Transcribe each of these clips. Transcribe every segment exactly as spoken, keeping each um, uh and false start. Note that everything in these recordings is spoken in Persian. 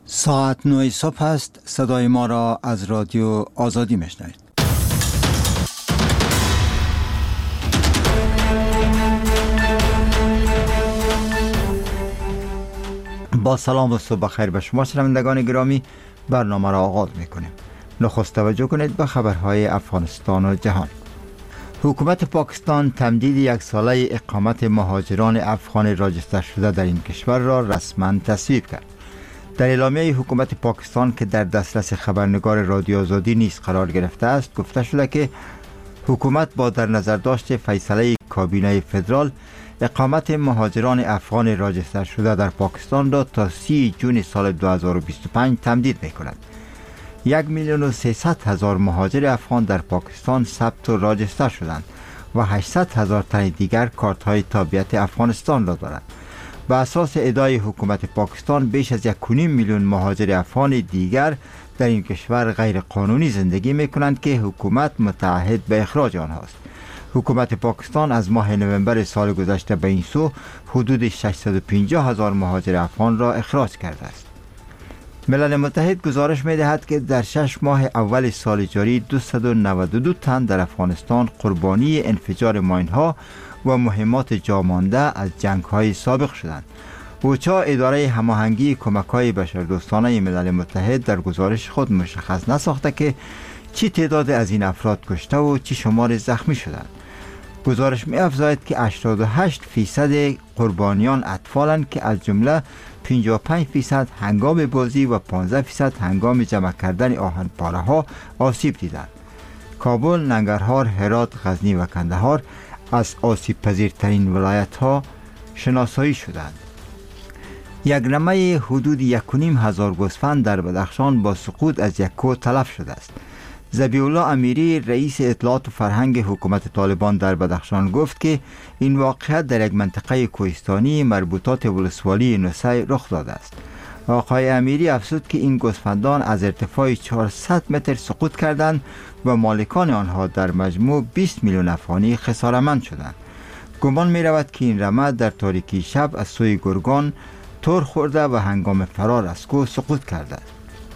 ساعت نه صبح است. صدای ما را از رادیو آزادی میشنوید. با سلام و صبح خیر به شما شنوندگان گرامی، برنامه را آغاز میکنیم. نخست توجه کنید به خبرهای افغانستان و جهان. حکومت پاکستان تمدید یک ساله اقامت مهاجران افغان راجستر شده در این کشور را رسما تصویب کرد. در اعلامیه حکومت پاکستان که در دسترس خبرنگار رادیو آزادی نیز قرار گرفته است، گفته شده که حکومت با در نظر داشت فیصله کابینه فدرال اقامت مهاجران افغان راجستر شده در پاکستان را تا سی جون سال دو هزار و بیست و پنج تمدید می کند. یک میلیون و سیصد هزار مهاجر افغان در پاکستان ثبت و راجستر شدند و هشتصد هزار تن دیگر کارت های تابعیت افغانستان را دارند. به اساس ادعای حکومت پاکستان بیش از یک و نیم میلیون مهاجر افغان دیگر در این کشور غیر قانونی زندگی می کنند که حکومت متعهد به اخراج آنهاست. حکومت پاکستان از ماه نوامبر سال گذشته به این سو حدود ششصد و پنجاه هزار مهاجر افغان را اخراج کرده است. ملل متحد گزارش می دهد که در شش ماه اول سال جاری دویست و نود و دو تن در افغانستان قربانی انفجار ماین‌ها و مهمات جامانده از جنگ‌های سابق شدند. اوچا، اداره هماهنگی کمک‌های بشردوستانه ملل متحد، در گزارش خود مشخص نساخته که چی تعداد از این افراد کشته و چی شمار زخمی شدند. گزارش می افزاید که هشتاد و هشت فیصد قربانیان اطفالند که از جمله پنجاه و پنج فیصد هنگام بازی و پانزده فیصد هنگام جمع کردن آهن پاره ها آسیب دیدند. کابل، ننگرهار، هرات، غزنی و کندهار از آسیب پذیرترین ولایت ها شناسایی شدند. یک رمه حدود یک و نیم هزار گوسفند در بدخشان با سقوط از یک کوه تلف شده است. ذبیح الله امیری، رئیس اطلاعات و فرهنگ حکومت طالبان در بدخشان، گفت که این واقعه در یک منطقه کوهستانی مربوطات ولسوالی نوسه رخ داده است. آقای امیری افزود که این گوسفندان از ارتفاع چهارصد متر سقوط کردند و مالکان آنها در مجموع بیست میلیون افغانی خسارتمند شدند. گمان می رود که این رمه در تاریکی شب از سوی گرگان تور خورده و هنگام فرار از کوه سقوط کرده است.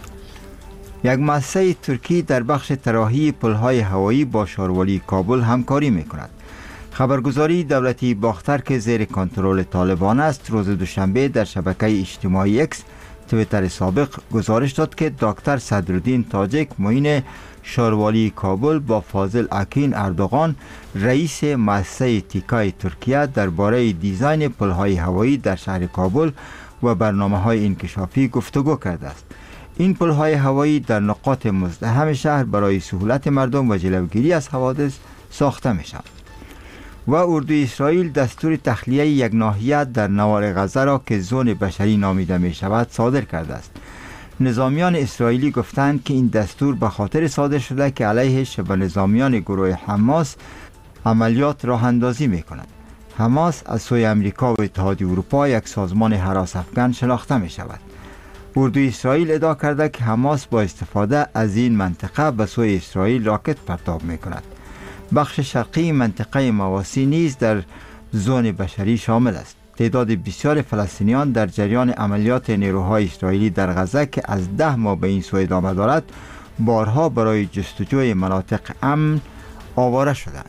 یک مؤسسه ترکی در بخش طراحی پل‌های هوایی با شاروالی کابل همکاری می‌کند. خبرگزاری دولتی باختر که زیر کنترل طالبان است، روز دوشنبه در شبکه اجتماعی اکس، توییتر سابق، گزارش داد که دکتر صدرالدین تاجک، معین شاروالی کابل، با فاضل اکین اردوغان، رئیس مؤسسه تیکای ترکیه، درباره دیزاین پل‌های هوایی در شهر کابل و برنامه‌های انکشافی گفتگو کرده است. این پل‌های هوایی در نقاط مزدحم شهر برای سهولت مردم و جلوگیری از حوادث ساخته می‌شوند. و اردوی اسرائیل دستور تخلیه یک ناحیه در نوار غزه را که زون بشری نامیده می شود صادر کرده است. نظامیان اسرائیلی گفتند که این دستور به خاطر صادر شده که علیه شبه نظامیان گروه حماس عملیات راه اندازی می کند. حماس از سوی امریکا و اتحادیه اروپا یک سازمان هراس افکن شناخته می شود. اردوی اسرائیل ادعا کرده که حماس با استفاده از این منطقه به سوی اسرائیل راکت پرتاب می کند. بخش شرقی منطقه مواسی نیز در زون بشری شامل است. تعداد بسیار فلسطینیان در جریان عملیات نیروهای اسرائیلی در غزه که از ده ماه به این سو ادامه دارد، بارها برای جستجوی مناطق امن آواره شدند.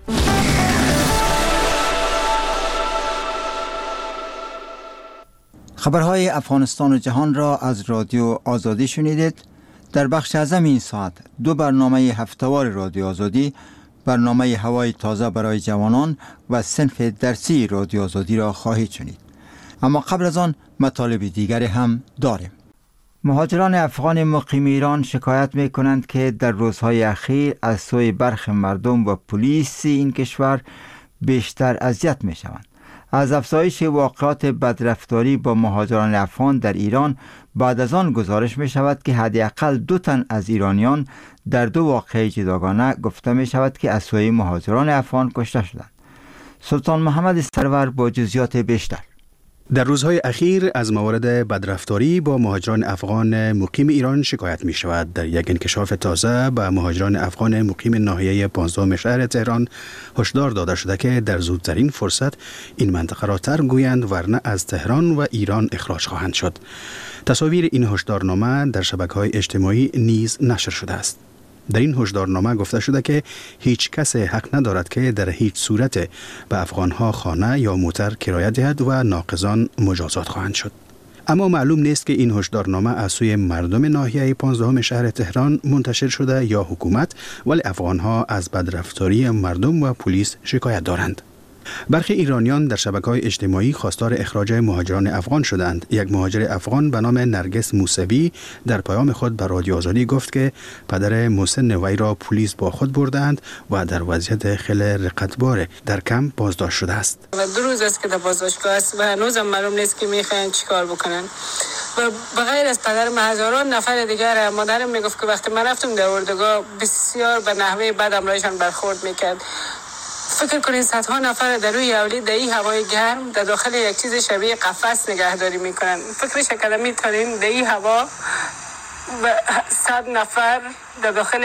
خبرهای افغانستان و جهان را از رادیو آزادی شنیدید. در بخش اعظم این ساعت دو برنامه هفته‌وار رادیو آزادی، برنامه هوای تازه برای جوانان و صنف درسی رادیو آزادی را خواهید شنید. اما قبل از آن مطالب دیگری هم داریم. مهاجران افغان مقیم ایران شکایت می کنند که در روزهای اخیر از سوی برخی مردم و پلیس این کشور بیشتر اذیت می شوند. از افزایش واقعات بدرفتاری با مهاجران افغان در ایران بعد از آن گزارش می شود که حداقل دو تن از ایرانیان در دو واقعه جداگانه گفته می شود که از سوی مهاجران افغان کشته شدند. سلطان محمد سرور با جزئیات بیشتر. در روزهای اخیر از موارد بدرفتاری با مهاجران افغان مقیم ایران شکایت می شود. در یک انکشاف تازه به مهاجران افغان مقیم ناحیه پانزدهم شهر تهران هشدار داده شده که در زودترین فرصت این منطقه را ترک گویند ورنه از تهران و ایران اخراج خواهند شد. تصاویر این هشدارنامه در شبکه‌های اجتماعی نیز نشر شده است. در این هشدارنامه گفته شده که هیچ کس حق ندارد که در هیچ صورت به افغانها خانه یا موتر کرایه دهد و ناقضان مجازات خواهند شد. اما معلوم نیست که این هشدارنامه از سوی مردم ناحیه پانزدهم شهر تهران منتشر شده یا حکومت، ولی افغانها از بدرفتاری مردم و پلیس شکایت دارند. برخی ایرانیان در شبکه‌های اجتماعی خواستار اخراج مهاجران افغان شدند. یک مهاجر افغان به نام نرگس موسوی در پیام خود به رادیو آزادی گفت که پدر مسن وی را پلیس با خود بردند و در وضعیت خیلی رقتبار در کمپ بازداشت شده است. و دو روز است که در بازداشتگاه است و هنوزم معلوم نیست که میخواین چیکار بکنن. و بغیر از پدرم هزاران نفر دیگر، مادرم میگفت که وقتی من رفتم در اردوگاه بسیار به نحوه بد امرایشان برخورد میکرد. فکر کنید صدها نفر در روی اولی در این هوای گرم در داخل یک چیز شبیه قفس نگهداری میکنن. فکرش کردم میتونین در این هوا صد نفر در داخل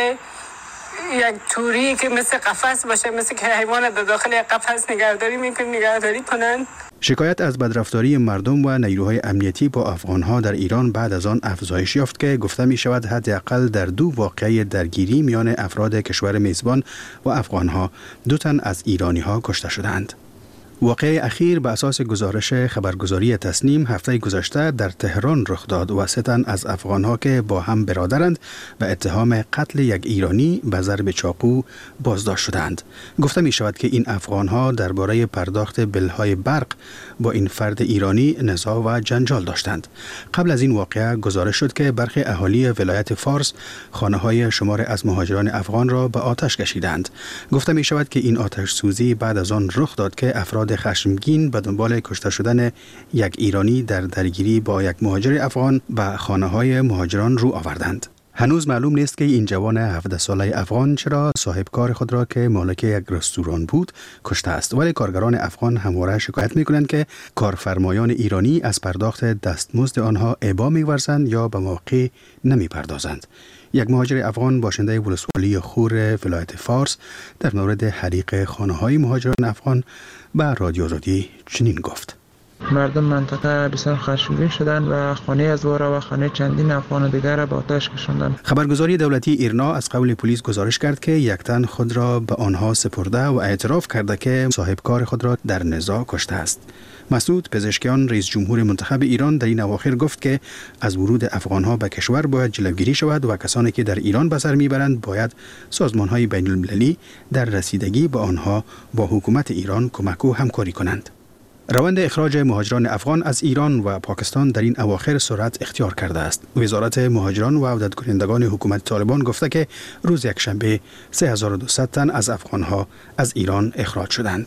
یک توری که مثل قفس باشه، مثل که حیوان در داخل یک قفس نگهداری میکنن نگهداری کنن. شکایت از بدرفتاری مردم و نیروهای امنیتی با افغانها در ایران بعد از آن افزایش یافت که گفته می شود حداقل در دو واقعه درگیری میان افراد کشور میزبان و افغانها دو تن از ایرانیها کشته شدند. واقعه اخیر به اساس گزارش خبرگزاری تسنیم هفته گذشته در تهران رخ داد و سه تن از افغانها که با هم برادرند و اتهام قتل یک ایرانی به ضرب چاقو بازداشت شدند. گفته می شود که این افغانها درباره پرداخت بلهای برق با این فرد ایرانی نزاع و جنجال داشتند. قبل از این واقعه گزارش شد که برخی اهالی ولایت فارس خانه‌های شمار از مهاجران افغان را به آتش کشیدند. گفته می شود که این آتش سوزی بعد از آن رخ داد که افراد خشمگین به دنبال کشته شدن یک ایرانی در درگیری با یک مهاجر افغان به خانه‌های مهاجران رو آوردند. هنوز معلوم نیست که این جوان هفده ساله افغان چرا صاحب کار خود را که مالک یک رستوران بود کشته است، ولی کارگران افغان همواره شکایت می‌کنند که کارفرمایان ایرانی از پرداخت دستمزد آنها ابا می‌ورزند یا به موقع نمی‌پردازند. یک مهاجر افغان باشنده ولسوالی خور ولایت فارس در مورد حریق خانه‌های مهاجران افغان به رادیو آزادی چنین گفت: مردم منطقه بسیار خشمگین شدند و خانه از وارا و خانه چندین افغان دیگر را به آتش کشاندند. خبرگزاری دولتی ایرنا از قول پلیس گزارش کرد که یک تن خود را به آنها سپرده و اعتراف کرده که صاحب کار خود را در نزاع کشته است. مسعود پزشکیان رئیس جمهور منتخب ایران در این اواخر گفت که از ورود افغانها به کشور باید جلوگیری شود و کسانی که در ایران به سر میبرند باید سازمان‌های بین المللی در رسیدگی به آنها با حکومت ایران کمک و همکاری کنند. روند اخراج مهاجران افغان از ایران و پاکستان در این اواخر سرعت اختیار کرده است. وزارت مهاجران و عودت کنندگان حکومت طالبان گفته که روز یکشنبه سه هزار و دویست تن از افغانها از ایران اخراج شدند.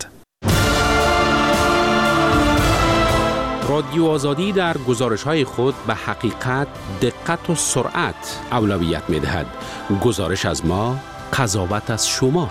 رادیو آزادی در گزارش‌های خود به حقیقت، دقت و سرعت اولویت می‌دهد. گزارش از ما، قضاوت از شما.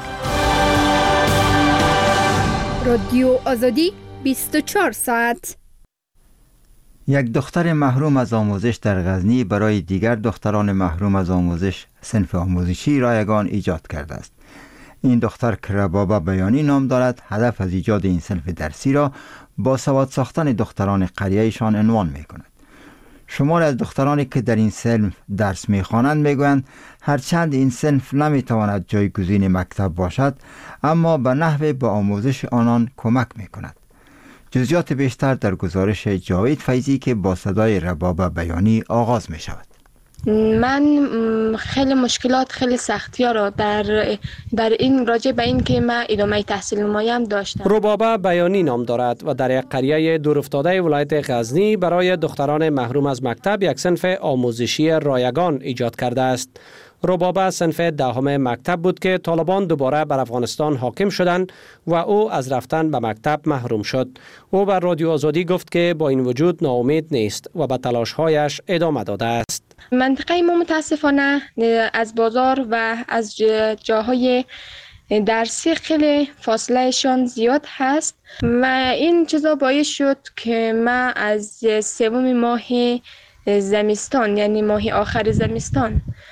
رادیو آزادی بیست و چهار ساعت. یک دختر محروم از آموزش در غزنی برای دیگر دختران محروم از آموزش صنف آموزشی رایگان ایجاد کرده است. این دختر که ربابه بیانی نام دارد، هدف از ایجاد این صنف درسی را با سواد ساختن دختران قریه‌شان عنوان می کند. شمار از دخترانی که در این صنف درس می خوانند می گویند هرچند این صنف نمی تواند جایگزین مکتب باشد، اما به نحو به آموزش آنان کمک می کند. جزئیات بیشتر در گزارش جاوید فیضی که با صدای ربابه بیانی آغاز می شود. من خیلی مشکلات، خیلی سختی‌ها را در در این راجع به این که من ادامه تحصیل نمایم داشتم. ربابه بیانی نام دارد و در یک قریه دورافتاده ولایت غزنی برای دختران محروم از مکتب یک صنف آموزشی رایگان ایجاد کرده است. ربابه صنف دهم مکتب بود که طالبان دوباره بر افغانستان حاکم شدند و او از رفتن به مکتب محروم شد. او بر رادیو آزادی گفت که با این وجود ناامید نیست و به تلاش‌هایش ادامه داده است. منطقه ما متاسفانه از بازار و از جاهای درسی خیلی فاصلهشان زیاد هست و این چیزا باعث شد که من از سوم ماه زمستان، یعنی ماه آخر زمستان،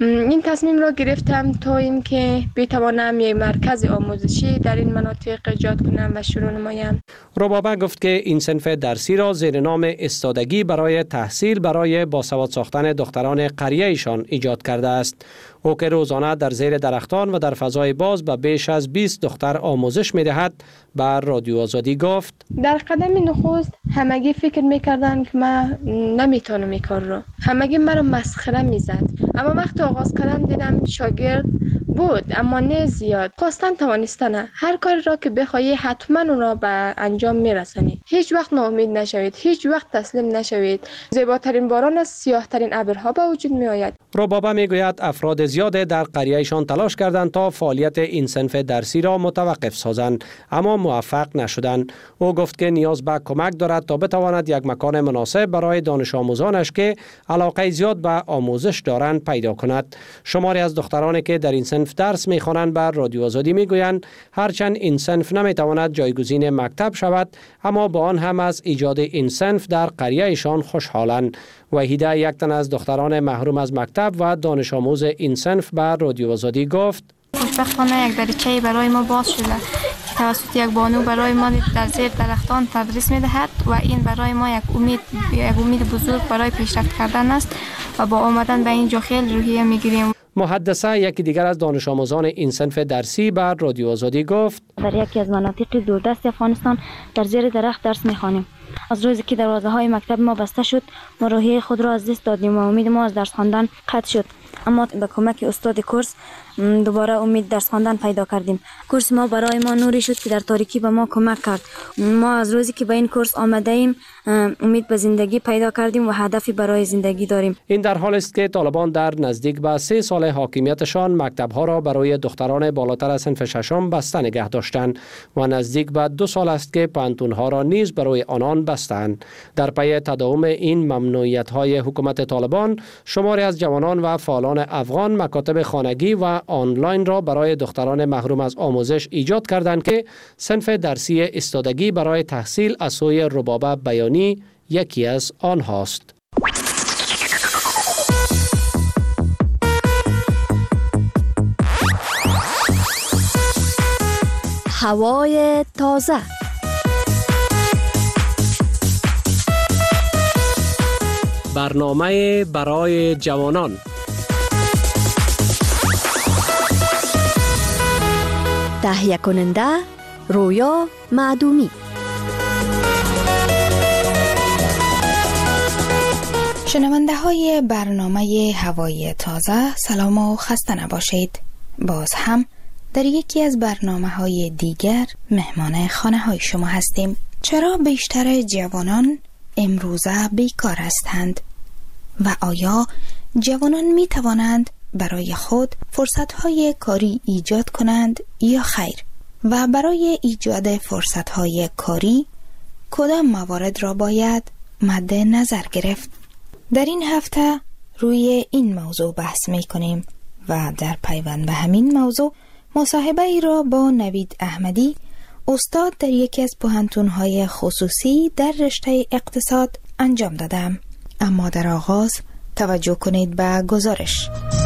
این تصمیم را گرفتم تا اینکه بتوانم یک مرکز آموزشی در این مناطق ایجاد کنم و شروع نمایم. ربابه گفت که این صنف درسی را زیر نام استادگی برای تحصیل برای باسواد ساختن دختران قریه ایشان ایجاد کرده است. او که روزانه در زیر درختان و در فضای باز به بیش از بیست دختر آموزش می دهد بر رادیو آزادی گفت در قدم نخست همگی فکر میکردن که من نمیتونم این کار رو، همگی مرا مسخره میزد، اما وقتی آغاز کردم دیدم شاگرد بود اما نه زیاد. خواستن توانستن هر کاری را که بخواهی حتما اون را به انجام میرسانی. هیچ وقت ناامید نشوید، هیچ وقت تسلیم نشوید. زیباترین باران از سیاهترین ابرها به وجود می آید. ربابه میگوید افراد زیاد در قریهشان تلاش کردند تا فعالیت این صنف درسی را متوقف سازند اما موفق نشدند. او گفت که نیاز به کمک دارد تا بتواند یک مکان مناسب برای دانش آموزانش که علاقه زیاد به آموزش دارند پیدا کند. شماری از دخترانی که در این صنف درس می‌خوانند بر رادیو آزادی میگویند هرچند این صنف نمیتواند جایگزین مکتب شود اما با آن هم از ایجاد این صنف در قریهشان خوشحالند. وحیده یک تن از دختران محروم از مکتب و دانش آموز این صنف بر رادیو آزادی گفت خوشبختانه یک دریچه برای ما باز شده که توسط یک بانو برای ما در زیر درختان تدریس می‌دهد و این برای ما یک امید یک امید بزرگ برای پیشرفت کردن است و با آمدن به اینجا خیلی روحیه می‌گیریم. محدثه یکی دیگر از دانش آموزان این صنف درسی بر رادیو آزادی گفت در یکی از مناطق دوردست افغانستان در زیر درخت درس می‌خوانیم. از روزی که دروازه های مکتب ما بسته شد ما روحیه خود را از دست دادیم و امید ما از درس خواندن قطع شد، اما به کمک استاد کورس دوباره امید درس خواندن پیدا کردیم. کورس ما برای ما نوری شد که در تاریکی به ما کمک کرد. ما از روزی که به این کورس آمده ایم امید به زندگی پیدا کردیم و هدفی برای زندگی داریم. این در حال است که طالبان در نزدیک به سه سال حاکمیتشان مکتب‌ها را برای دختران بالاتر از صنف ششم بسته نگه داشتند و نزدیک به دو سال است که پانتون‌ها را نیز برای آنان بستند. در پی تداوم این ممنوعیت‌های حکومت طالبان شماری از جوانان و فعالان افغان مکاتب خانگی و آنلاین را برای دختران محروم از آموزش ایجاد کردند که صنف درسی استادگی برای تحصیل از سوی ربابه بیانی یکی از آنهاست. هوای تازه. برنامه برای جوانان. تهیه کننده رویا معدومی. شنونده های برنامه هوای تازه سلام و خسته نباشید. باز هم در یکی از برنامه های دیگر مهمان خانه های شما هستیم. چرا بیشتر جوانان امروزه بیکار هستند و آیا جوانان می توانند برای خود فرصت های کاری ایجاد کنند یا خیر؟ و برای ایجاد فرصت های کاری کدام موارد را باید مد نظر گرفت؟ در این هفته روی این موضوع بحث می کنیم و در پیوند به همین موضوع مصاحبه ای را با نوید احمدی استاد در یکی از پوهنتون‌های خصوصی در رشته اقتصاد انجام دادم. اما در آغاز توجه کنید به گزارش.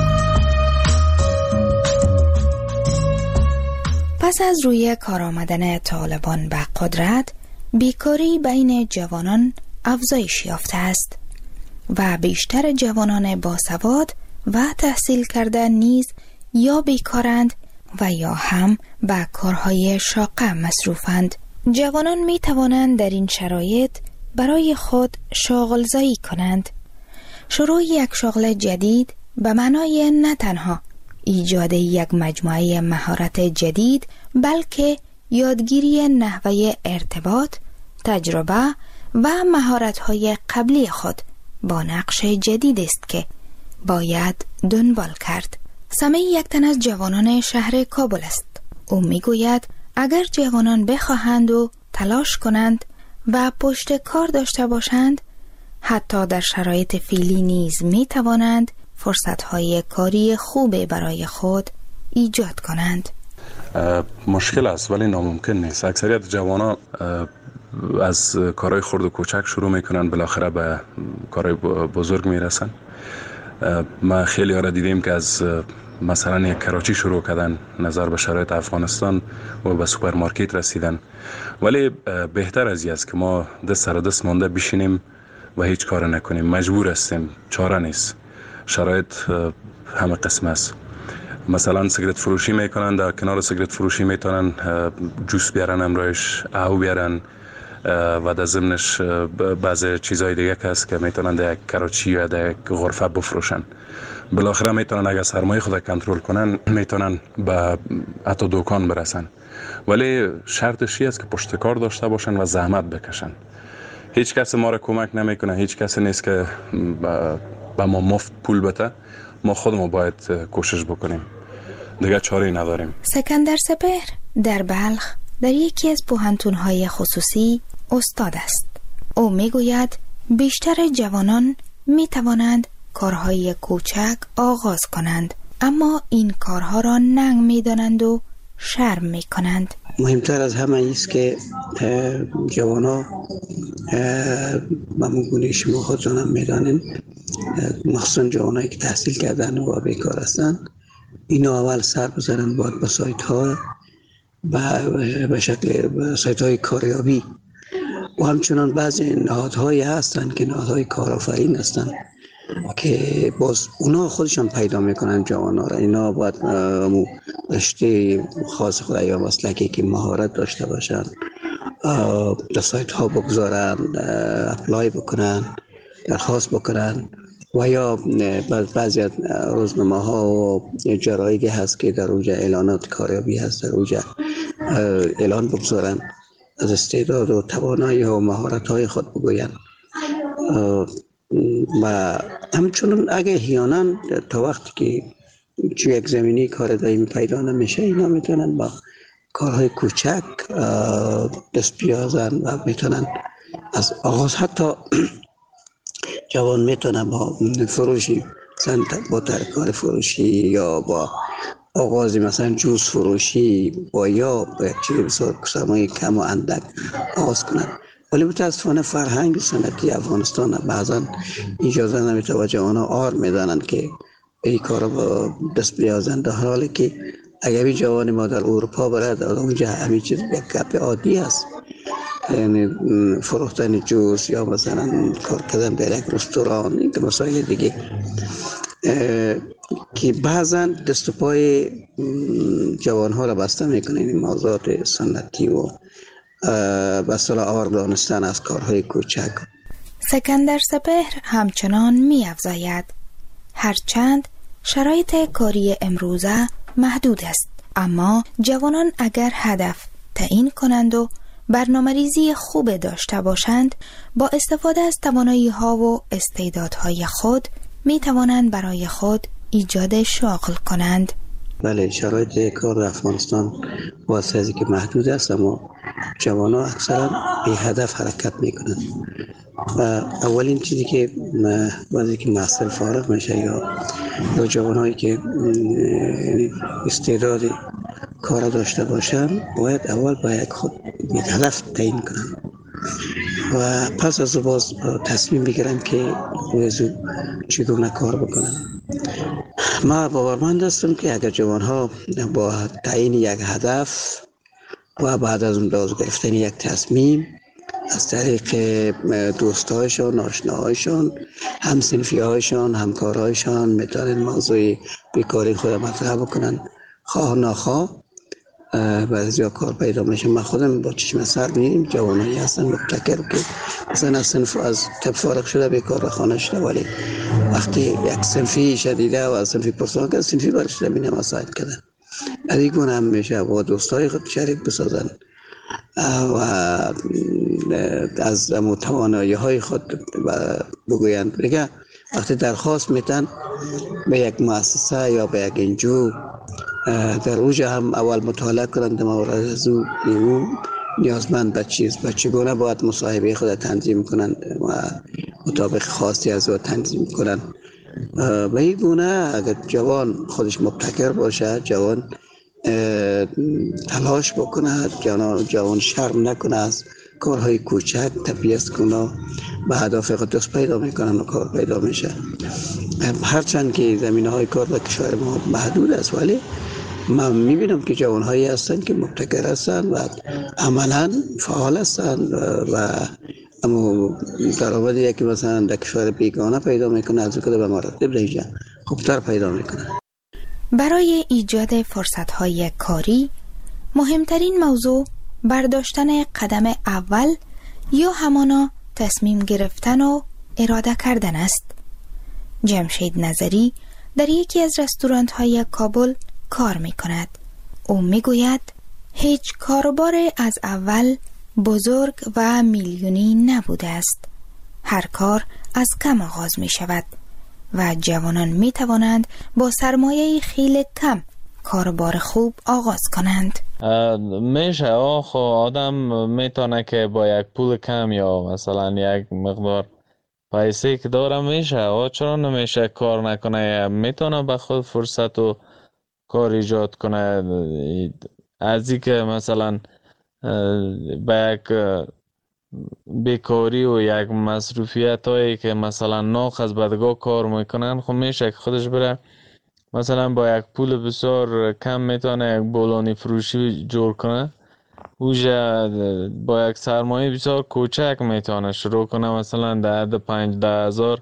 پس از روی کار آمدن طالبان به قدرت، بیکاری بین جوانان افزایش یافته است و بیشتر جوانان باسواد و تحصیل کرده نیز یا بیکارند و یا هم به کارهای شاقه مصروفند. جوانان می توانند در این شرایط برای خود شاغلزایی کنند. شروع یک شغل جدید به معنای نه تنها ایجاد یک مجموعه مهارت جدید بلکه یادگیری نحوه ارتباط، تجربه و مهارت‌های قبلی خود با نقش جدید است که باید دنبال کرد. سمی یک تن از جوانان شهر کابل است. او میگوید اگر جوانان بخواهند و تلاش کنند و پشت کار داشته باشند، حتی در شرایط فعلی نیز می توانند فرصت‌های کاری خوب برای خود ایجاد کنند. مشکل است ولی ناممکن نیست. اکثریت جوانان از کارهای خرد و کوچک شروع میکنن، بالاخره به کارهای بزرگ میرسن. ما خیلی ها را دیدیم که از مثلا یک کراچی شروع کردن نظر به شرایط افغانستان و به سوپرمارکت رسیدن، ولی بهتر از این است که ما دست سر دست مانده بشینیم و هیچ کار نکنیم. مجبور هستیم، چاره نیست. شرایط همه قسم است. مثلا سیگرت فروشی میکنن، در کنار سیگرت فروشی میتونن جوس بیارن، امروش او بیارن و در ضمنش بعض چیزهای دیگه که هست که میتونن در یک کراچی یا در یک غرفه بفروشن. بالاخره میتونن اگر سرمایه خود کنترل کنن میتونن به حتی دکان برسن، ولی شرطش است که پشتکار داشته باشن و زحمت بکشن. هیچ کس ما را کمک نمیکنه، هیچ کس نیست که به ما مفت پول بده. ما خودمون باید کوشش بکنیم، دیگه چاره‌ای نداریم. سکندر سپهر در بلخ در یکی از پوهنتون‌های خصوصی استاد است. او میگوید بیشتر جوانان میتوانند کارهای کوچک آغاز کنند، اما این کارها را ننگ میدانند و شرم میکنند. مهمتر از همه ایست که جوانا ممگونه شما خودتان هم میدانین، مخصوصا جوانایی که تحصیل کردن و بیکار هستن، اینا اول سر بزنن باید به سایت ها به شکل سایت های کاریابی و همچنان بعضی نهادهایی هستن که نهادهای کارآفرین هستن که باز اونا خودشان پیدا میکنن جوانا را. اینا باید رشته خاص خود یا مسلکی که مهارت داشته باشن در سایت ها بگذارن، اپلای بکنن، درخواست بکنن و یا بعضی از روزنامه ها و جرایدی هست که در اونجا اعلانات کاریابی هست، در اونجا اعلان بگذارن، از استعداد و توانایی و مهارت های خود بگوین. و همچنان اگه احیانا تا وقتی که چه یک زمینی کار دائمی پیدا نمیشه، اینا میتونن با کارهای کوچک دست بیازن و میتونن از آغاز، حتی جوان میتونن با فروشی مثلا با ترکار فروشی یا با آغازی مثلا جوس فروشی با یا با یک چیزی بسیار سرمایه کم و اندک آغاز کنن. ولی متاسفانه فرهنگ سنتی افغانستان بعضا اجازه نمیده و جوانا آر میدانند که این کارا با دست بیازند، در حالی که اگر این جوان ما در اروپا برد اونجا همین چیز یک گپ عادی است، یعنی فروختن جوس یا مثلا کار کردن در یک رستوران، این مسائل دیگه که بعضا دست و پای جوان ها را بسته میکنه. این موضوعات سنتی و به اصطلاح آور دانستن از کارهای کوچک. سکندر سپهر همچنان می افزاید هرچند شرایط کاری امروزه محدود است، اما جوانان اگر هدف تعیین کنند و برنامه‌ریزی خوب داشته باشند، با استفاده از توانایی ها و استعدادهای خود می توانند برای خود ایجاد شغل کنند. بله، شرایط کار در افغانستان واسه ازی که محدود است، اما جوان ها اکثرا به هدف حرکت میکنند و اولین چیزی که وقتی که محصل فارغ میشه یا یا جوان هایی که استعداد کار داشته باشن باید اول باید خود هدف تعیین کنند و پس از باز تصمیم بگیرن که ویزو چگونه کار بکنن. ما باورمند هستم که اگر جوان ها با تعیین یک هدف و بعد از اون باز گرفتن یک تصمیم از طریق دوستایشان، آشناهایشان، همسنفی هایشان، همکارهایشان میتونن موضوع بیکاری خود مطرح بکنن، خواه ناخواه بعضیا کار پیدا میشه. من خودم با چشم سر می‌بینیم جوانایی هستن مبتکر که مثلا از صنف از تب فارغ شده بیکار به خانه شده، ولی وقتی یک صنفی شدیده و از صنفی پرسان کرد صنفی برش نمینه مساعد کردن ادیگ گونه هم میشه با دوستای خود شریک بسازن و از توانایی های خود بگویند. دیگه وقتی درخواست میتن به یک مؤسسه یا به یک انجو در اوجه هم اول مطالعه کنند مورد از او نیازمند به چیز و چگونه باید مصاحبه خود تنظیم کنند و مطابق خواستی از او تنظیم کنند. به این گونه اگر جوان خودش مبتکر باشه، جوان تلاش بکنه، جوان, جوان شرم نکنه از کارهای کوچک تبیست کنه، به هدف خود دست پیدا میکنن و کار پیدا میشه. هرچند که زمینه های کار در کشور ما محدود است، ولی من میبینم که جوان هایی هستند که مبتکر هستند و عملا فعال هستند و اما درآمدی که مثلا در کشور بیگانه پیدا میکنه از کده به مراتب دیگه خوبتر پیدا میکنه. برای ایجاد فرصت های کاری مهمترین موضوع برداشتن قدم اول یا همانا تصمیم گرفتن و اراده کردن است. جمشید نظری در یکی از رستوران های کابل کار می کند. او می گوید هیچ کاروبار از اول بزرگ و میلیونی نبوده است. هر کار از کم آغاز می شود و جوانان می توانند با سرمایه خیلی کم کاروبار خوب آغاز کنند. میشه آخو آدم میتونه که با یک پول کم یا مثلا یک مقدار پیسه که داره میشه آه چرا نمیشه کار نکنه، میتونه به خود فرصت و کار ایجاد کنه. از این که مثلا به یک بیکاری و یک مصروفیت هایی که مثلا ناخ از بدگاه کار میکنن خب میشه که خودش بره مثلا با یک پول بسیار کم میتونه یک بولانی فروشی جور کنه. اوجه با یک سرمایه بسیار کوچک میتونه شروع کنه، مثلا در حد پنج ده هزار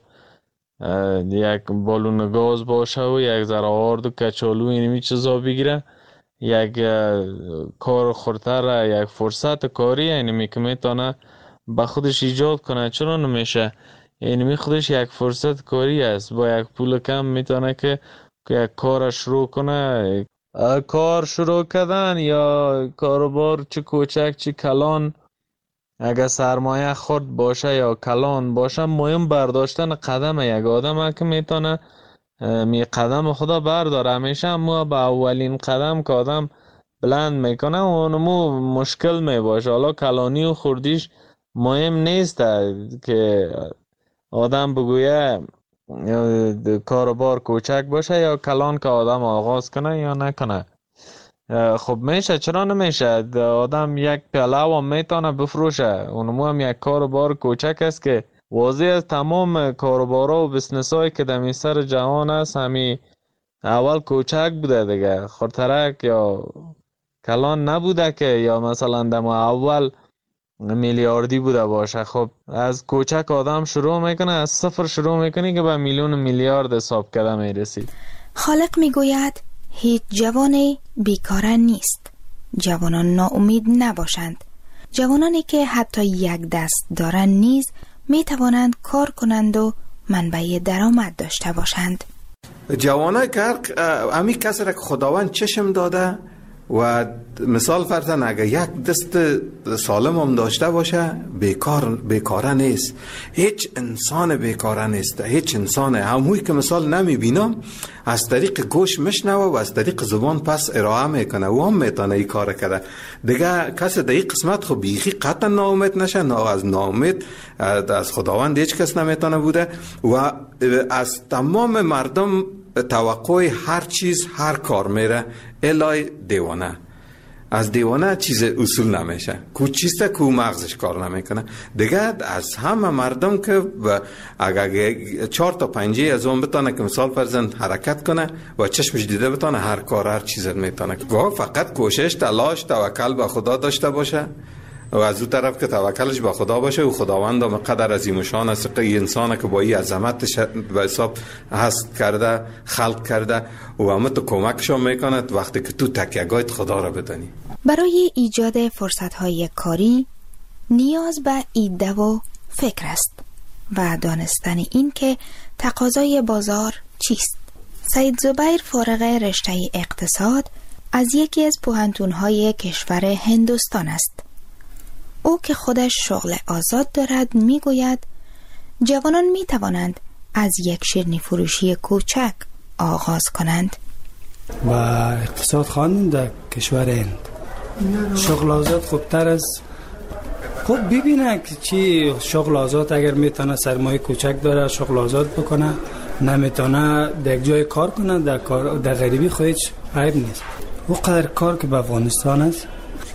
یک بالون گاز باشه و یک ذره آرد و کچالو اینمی چیزا بگیره، یک کار خورتر، یک فرصت کاری اینمی که میتونه با خودش ایجاد کنه. چرا نمیشه؟ اینمی خودش یک فرصت کاری است، با یک پول کم میتونه که یک کار شروع کنه. کار شروع کردن یا کاروبار چه کوچک چه کلان، اگر سرمایه خرد باشه یا کلان باشه، مهم برداشتن قدم یک آدم که میتونه می قدم خدا برداره. همیشه اما با اولین قدم که آدم بلند میکنه اونمو مشکل میباشه. حالا کلانی و خردیش مهم نیست که آدم بگویه کاروبار کوچک باشه یا کلان که آدم آغاز کنه یا نکنه. خب میشه، چرا نمیشه؟ آدم یک پیاله و میتونه بفروشه، اونمو هم یک کاروبار کوچک است که واضح از تمام کاروبارا و بسنس هایی که در سر جهان است همی اول کوچک بوده دیگه، خردترک یا کلان نبوده که یا مثلا در اول میلیاردی بوده باشه. خب از کوچک آدم شروع میکنه، از صفر شروع میکنه که به میلیون میلیارد حساب کرده میرسید. خالق میگوید هیچ جوانی بیکار نیست. جوانان ناامید نباشند. جوانانی که حتی یک دست دارند نیز میتوانند کار کنند و منبع درآمد داشته باشند. جوانای که امی کسی را که خداوند چشم داده و مثال فرضاً اگر یک دست سالم هم داشته باشه بیکار بیکاره نیست. هیچ انسان بیکاره نیست. هیچ انسان هموی که مثال نمیبینم از طریق گوش میشنوه و از طریق زبان پس ارائه میکنه و هم میتونه این کار کرده دیگه. کسی در این قسمت خب بیخی قطعا ناامید نشه، نه از ناامید از خداوند هیچ کس نمیتونه بوده و از تمام مردم توقع هر چیز هر کار میره الای دیوانه. از دیوانه چیز اصول نمیشه، کو چیسته کو مغزش کار نمیکنه دیگه. از همه مردم که اگر چهار تا پنجه از اون بتانه که مثال فرزند حرکت کنه و چشمش دیده بتانه هر کار هر چیز میتونه. فقط کوشش تلاش توکل به خدا داشته باشه و از اون طرف که توکلش به خدا باشه و خداوند هم قدر عظیم و شان است که انسان که با این عظمتش به حساب هست کرده خلق کرده و همه تو کمکشون میکند وقتی که تو تکیه‌گاهت خدا را بدانی. برای ایجاد فرصت‌های کاری نیاز به ایده و فکر است و دانستن این که تقاضای بازار چیست. سید زبیر فارغ رشته اقتصاد از یکی از پوهنتون‌های کشور هندوستان است. او که خودش شغل آزاد دارد میگوید جوانان می توانند از یک شیرینی فروشی کوچک آغاز کنند. و اقتصاد خواندیم در کشور هند. شغل آزاد خوبتر از خب ببینه که چی شغل آزاد اگر میتونه سرمایه کوچک داره شغل آزاد بکنه، نمیتونه در جای کار کنه در کار در غریبی خودش عیب نیست. او قدر کار که به افغانستان است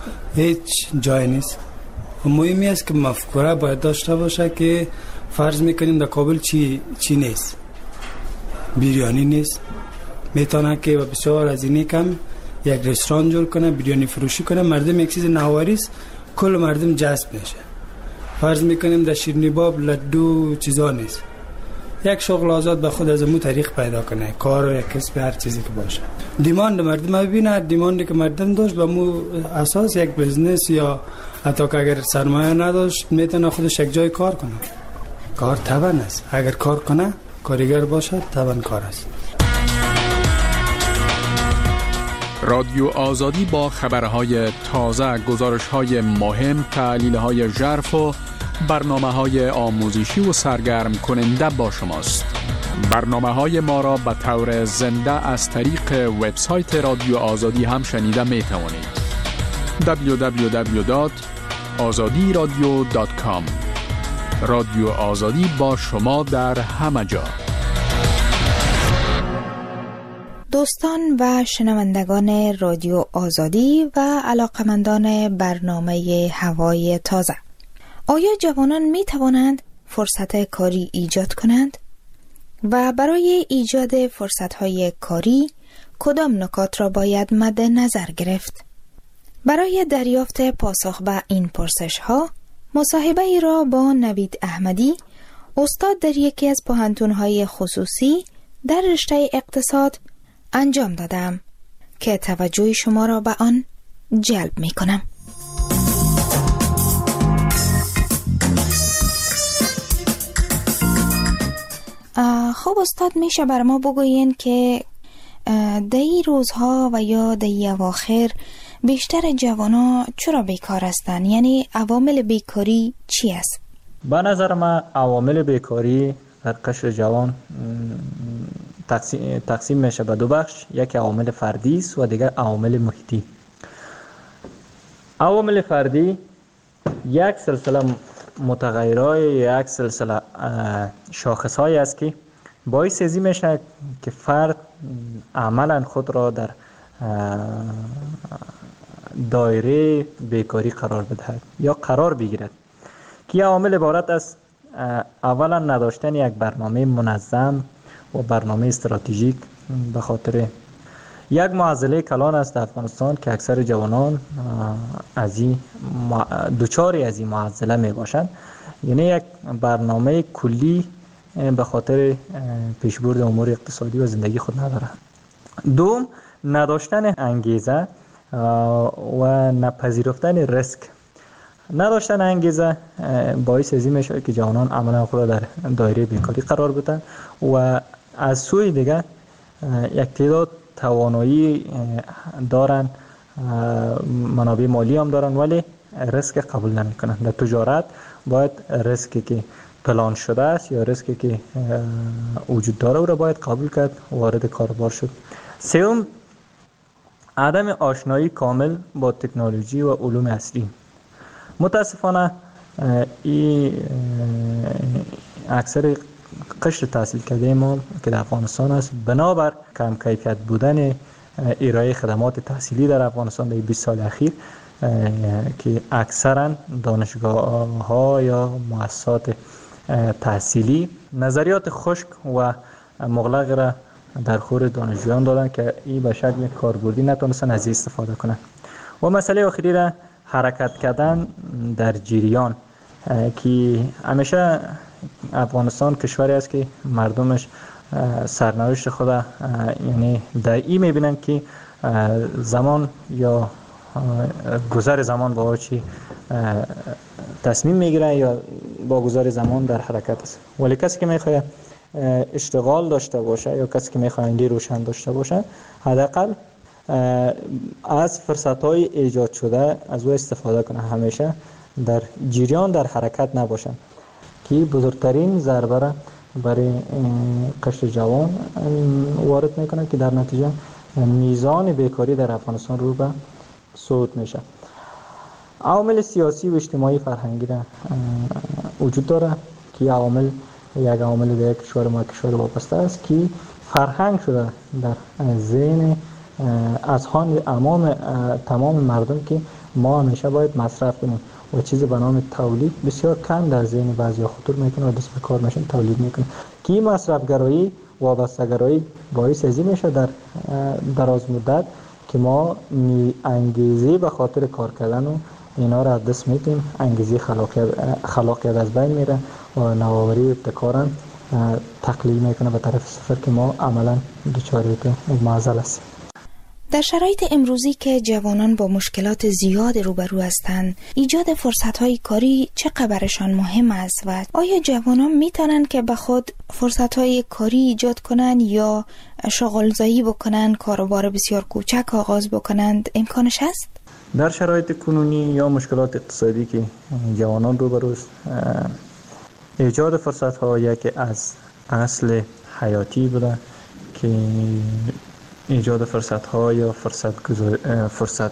هیچ جای نیست. مهمی است که مفکوره باید داشته باشه که فرض میکنیم در کابل چی چی نیست. بریانی نیست، میتونه که بسیار از اینی کم یک رستوران جور کنه، بریانی فروشی کنه، مردم یک چیز نهاری است، کل مردم جذب میشه. فرض میکنیم در شیرینی باب لدو چیزا نیست، یک شغل آزاد به خود از امو طریق پیدا کنه، کار و یک کسب هر چیزی که باشه. دیماند مردم ببینه، دیماندی که مردم داشت به امو اساس یک بزنس یا حتی که اگر سرمایه نداشت میتونه خودش یک جای کار کنه. کار توان است، اگر کار کنه کارگر باشه توان کار است. رادیو آزادی با خبرهای تازه، گزارش‌های مهم، تحلیل‌های ژرف و برنامه‌های آموزشی و سرگرم کننده با شماست. برنامه‌های ما را به طور زنده از طریق وبسایت رادیو آزادی هم شنیده می‌توانید. دبلیو دبلیو دبلیو دات آزادی رادیو دات کام. رادیو آزادی با شما در همه جا. دوستان و شنوندگان رادیو آزادی و علاقمندان برنامه هوای تازه، آیا جوانان می توانند فرصت کاری ایجاد کنند؟ و برای ایجاد فرصت‌های کاری کدام نکات را باید مد نظر گرفت؟ برای دریافت پاسخ به این پرسش‌ها مصاحبه ای را با نوید احمدی، استاد در یکی از پوهنتون‌های خصوصی در رشته اقتصاد انجام دادم که توجه شما را به آن جلب می کنم. خب استاد، میشه بر ما بگوین که در این روزها و یا در این اواخر بیشتر جوانا چرا بیکار هستند؟ یعنی عوامل بیکاری چی است؟ به نظر من عوامل بیکاری در قشر جوان تقسیم, تقسیم میشه به دو بخش، یک عوامل فردی است و دیگر عوامل محیطی. عوامل فردی یک سلسله متغیرهای، یک سلسله شاخصهایی است که باعث ازی میشه که فرد عملا خود را در دایره بیکاری قرار بدهد یا قرار بگیرد، که عوامل عبارت است اولا نداشتن یک برنامه منظم و برنامه استراتژیک. به خاطر یک معضله کلان است در افغانستان که اکثر جوانان از این دوچاری از این معضله می باشند، یعنی یک برنامه کلی به خاطر پیشبرد امور اقتصادی و زندگی خود ندارند. دوم، نداشتن انگیزه و نپذیرفتن ریسک. نداشتن انگیزه باعث ازی میشه که جوانان عملا خود در دایره بیکاری قرار بدن و از سوی دیگر یک تعداد توانایی دارن، منابع مالی هم دارن ولی ریسک قبول نمی کنن. در تجارت باید ریسکی که پلان شده است یا ریسکی که وجود داره او را باید قبول کرد، وارد کاروبار شد. سوم، عدم آشنایی کامل با تکنولوژی و علوم اصلی. متاسفانه این اکثر قشر تحصیل کرده ما که در افغانستان است، بنابر کم کیفیت بودن ارائه خدمات تحصیلی در افغانستان در بیست سال اخیر که اکثرا دانشگاه ها یا مؤسسات تحصیلی نظریات خشک و مغلق را در خور دانشجویان دادن که این به شکل کاربردی نتونستن از این استفاده کنن. و مسئله آخری را حرکت کردن در جریان، که همیشه افغانستان کشوری است که مردمش سرنوشت خود یعنی در این میبینن که زمان یا گذر زمان با چی تصمیم میگیره یا با گذر زمان در حرکت است. ولی کسی که میخواد اشتغال داشته باشه یا کسی که میخواد ایده روشن داشته باشه، حداقل از فرصت‌های ایجاد شده از او استفاده کنه، همیشه در جریان در حرکت نباشن، که بزرگترین ضربه را برای قشر جوان وارد میکنه که در نتیجه میزان بیکاری در افغانستان رو به صعود میشه. عوامل سیاسی و اجتماعی فرهنگی را وجود داره که عوامل یک عامل در کشور ما کشور وابسته است که فرهنگ شده در ذهن اذهان امام تمام مردم که ما همیشه باید مصرف کنیم و چیزی به نام تولید بسیار کم در ذهن بعضی خطور میکنه و دست به کار میشن تولید میکنه، که این مصرف گرایی وابستگرایی باعث ازی میشه در دراز مدت که ما انگیزه به خاطر کار کردن و اینا را از دست میدیم، انگیزه خلاقیت خلاقیت از بین میره و نوآوری و ابتکار تقلیل میکنه به طرف صفر که ما عملا دچار معضل هستیم. در شرایط امروزی که جوانان با مشکلات زیاد روبرو هستند، ایجاد فرصت‌های کاری چقدر برشان مهم است و آیا جوانان میتونن که به خود فرصت‌های کاری ایجاد کنند یا شغل‌زایی بکنند، کاروبار بسیار کوچک آغاز بکنند؟ امکانش هست؟ در شرایط کنونی یا مشکلات اقتصادی که جوانان روبرو است، ایجاد فرصت‌ها یکی از اصل حیاتی بوده که ایجاد فرصت‌ها یا فرصت گذار... فرصت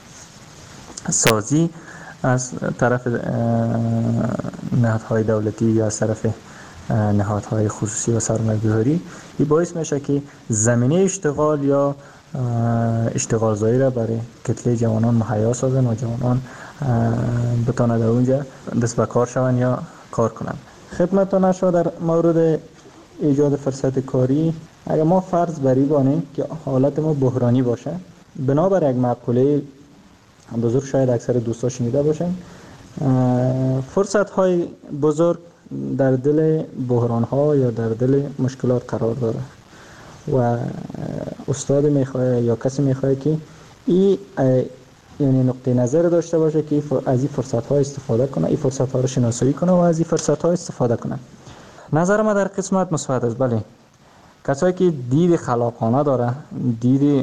سازی از طرف نهادهای دولتی یا از طرف نهادهای خصوصی و سرمایه‌گذاری این باعث میشه که زمینه اشتغال یا اشتغال زایی را برای کتله جوانان مهیا سازن و جوانان بتوانند در اونجا دست به کار شوند یا کار کنند. خدمتتان شد در مورد ایجاد فرصت کاری، اگر ما فرض بری بانیم که حالت ما بحرانی باشه، بنابر یک مقوله بزرگ شاید اکثر دوستا شنیده باشن، فرصت های بزرگ در دل بحران ها یا در دل مشکلات قرار داره و استاد میخواه یا کسی میخواه که این یعنی نقطه نظر داشته باشه که از این فرصت ها استفاده کنه، این فرصت ها رو شناسایی کنه و از این فرصت ها استفاده کنه. نظر ما در قسمت مثبت است. بله، کسایی که دید خلاقانه داره، دید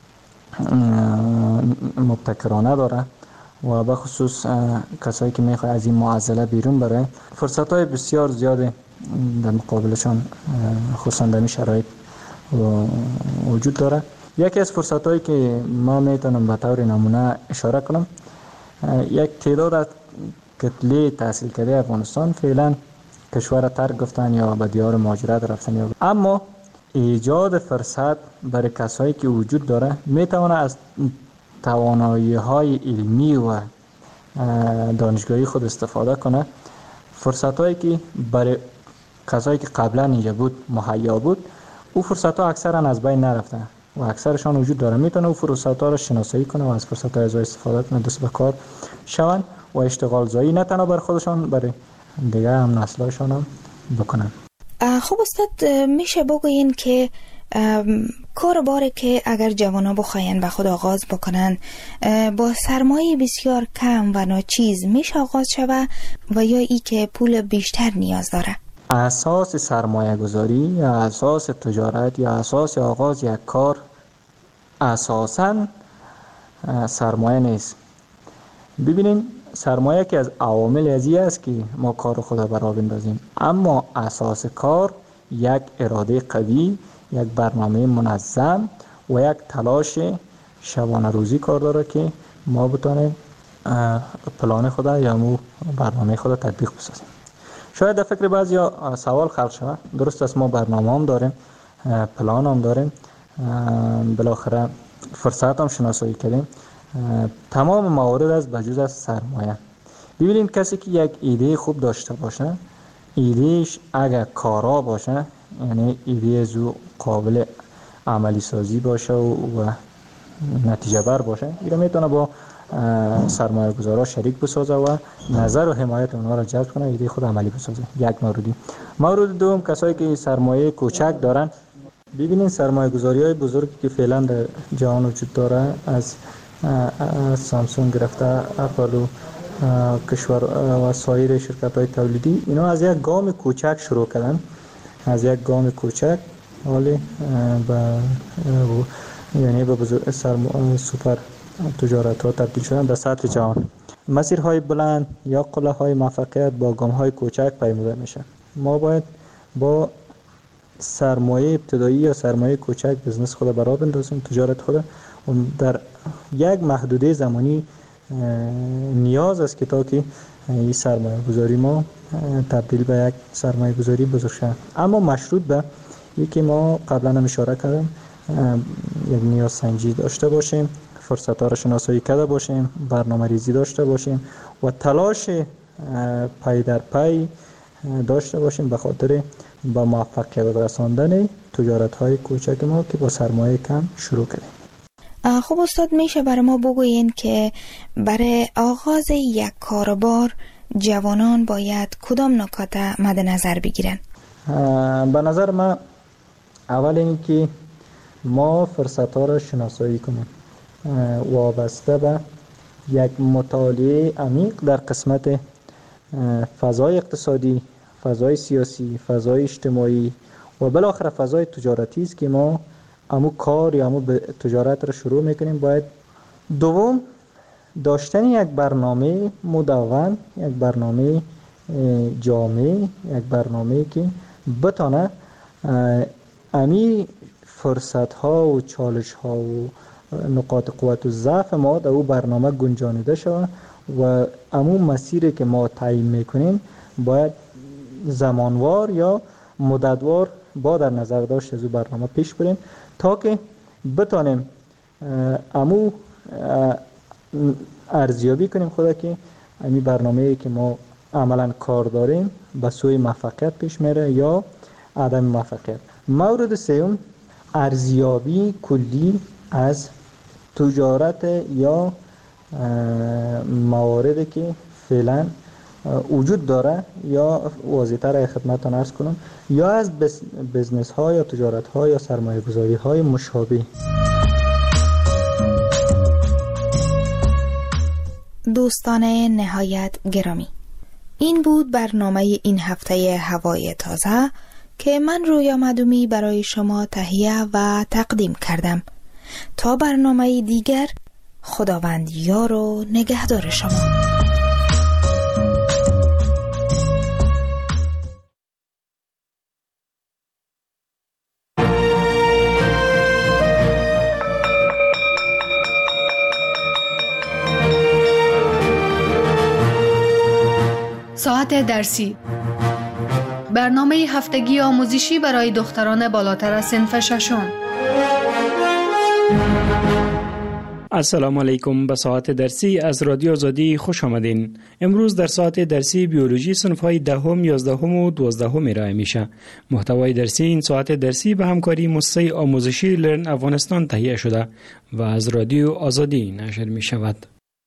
مبتکرانه داره و به خصوص کسایی که میخواد از این معضله بیرون بره، فرصت های بسیار زیاده در مقابلشان خصوصا در این شرایط وجود داره. یکی از فرصت هایی که ما میتونم به طور نمونه اشاره کنم، یک تعداد از کتله تحصیل کرده افغانستان فعلا کشور ترک گفتن یا به دیار مهاجرت رفتن، یا اما ایجاد فرصت برای کسایی که وجود داره میتونه از توانایی های علمی و دانشگاهی خود استفاده کنه. فرصت هایی که برای کسایی که قبلا اینجا بود مهیا بود، او فرصت ها اکثرا از بین نرفته و اکثرشان وجود داره، میتونه او فرصت ها رو شناسایی کنه و از فرصت های ازای استفاده کنه، دست به کار شون و اشتغال زایی نه تنها بر خودشان، برای دیگه هم نسلاشان هم بکنن. خب استاد، میشه بگوین که کار باره که اگر جوانا بخواین به خود آغاز بکنن با سرمایه بسیار کم و ناچیز میشه آغاز شود و یا ای که پول بیشتر نیاز داره؟ اساس سرمایه گذاری یا اساس تجارت یا اساس آغاز یک کار اساساً سرمایه نیست. ببینین، سرمایه که از عوامل ازی است که ما کار خود را برآ بندازیم، اما اساس کار یک اراده قوی، یک برنامه منظم و یک تلاش شبانه روزی کار داره که ما بتونیم پلان خود یا مو برنامه خود تطبیق بسازیم. شاید در فکر بعضیا سوال خلق شود، درست است ما برنامه هم داریم، پلان هم داریم، بالاخره فرصت هم شناسایی کردیم، تمام موارد از بجز از سرمایه. ببینید، کسی که یک ایده خوب داشته باشه، ایدهش اگر کارا باشه، یعنی ایده زو قابل عملی سازی باشه و, و نتیجه بر باشه، اینا میتونه با سرمایه گذارا شریک بسازه و نظر و حمایت اونها را جلب کنه، ایده خود عملی بسازه. یک موردی. مورد دوم، کسایی که سرمایه کوچک دارن، ببینید سرمایه گذاری های بزرگی که فعلا در جهان وجود داره، از از سامسونگ گرفته، اپل و کشور و سایر شرکت های تولیدی، اینا از یک گام کوچک شروع کردن، از یک گام کوچک حالی به یعنی به بزرگ سوپر تجارت ها تبدیل شدن در سطح جهان. مسیرهای بلند یا قله های موفقیت با گام های کوچک پیموده میشه. ما باید با سرمایه ابتدایی یا سرمایه کوچک بزنس خود برآ بندازیم، تجارت خود در یک محدوده زمانی نیاز است که تا که این سرمایه گذاری ما تبدیل به یک سرمایه گذاری بزرگ شد. اما مشروط به یکی ما قبلا هم اشاره کردم، یک نیاز سنجی داشته باشیم، فرصت ها را شناسایی کرده باشیم، برنامه ریزی داشته باشیم و تلاش پی در پی داشته باشیم به خاطر با موفقیت رساندن تجارت های کوچک ما که با سرمایه کم شروع کردیم. خب استاد میشه برای ما بگویین که برای آغاز یک کاروبار جوانان باید کدام نکات مد نظر بگیرن؟ به نظر من اول اینکه ما فرصت ها را شناسایی کنیم وابسته به یک مطالعه عمیق در قسمت فضای اقتصادی، فضای سیاسی، فضای اجتماعی و بالاخره فضای تجارتی است که ما امو کار یا امو تجارت را شروع میکنیم. باید دوم داشتن یک برنامه مدون، یک برنامه جامع، یک برنامه که بتانه امی فرصت ها و چالش ها و نقاط قوت و ضعف ما در او برنامه گنجانیده شود و امو مسیری که ما تعیین میکنیم باید زمانوار یا مدتوار با در نظر داشت از او برنامه پیش بریم تا که بتانیم امو ارزیابی کنیم خدا که امی برنامه‌ای که ما عملا کار داریم به سوی موفقیت پیش میره یا عدم موفقیت. مورد سوم ارزیابی کلی از تجارت یا مواردی که فعلا وجود داره یا واضح‌تر خدمتتان عرض کنم یا از بزنس ها یا تجارت ها یا سرمایه گذاری های مشابه. دوستان نهایت گرامی، این بود برنامه این هفته هوای تازه که من رویا مدومی برای شما تهیه و تقدیم کردم. تا برنامه دیگر، خداوند یار و نگهدار شما. ساعت درسی، برنامه هفتگی آموزشی برای دختران بالاتر از صنف ششم. السلام علیکم. به ساعت درسی از رادیو آزادی خوش آمدین. امروز در ساعت درسی بیولوژی صنف‌های دهم، یازدهم و دوازدهم ارائه میشه. محتوای درسی این ساعت درسی به همکاری مؤسسه آموزشی لرن افغانستان تهیه شده و از رادیو آزادی نشر می شود.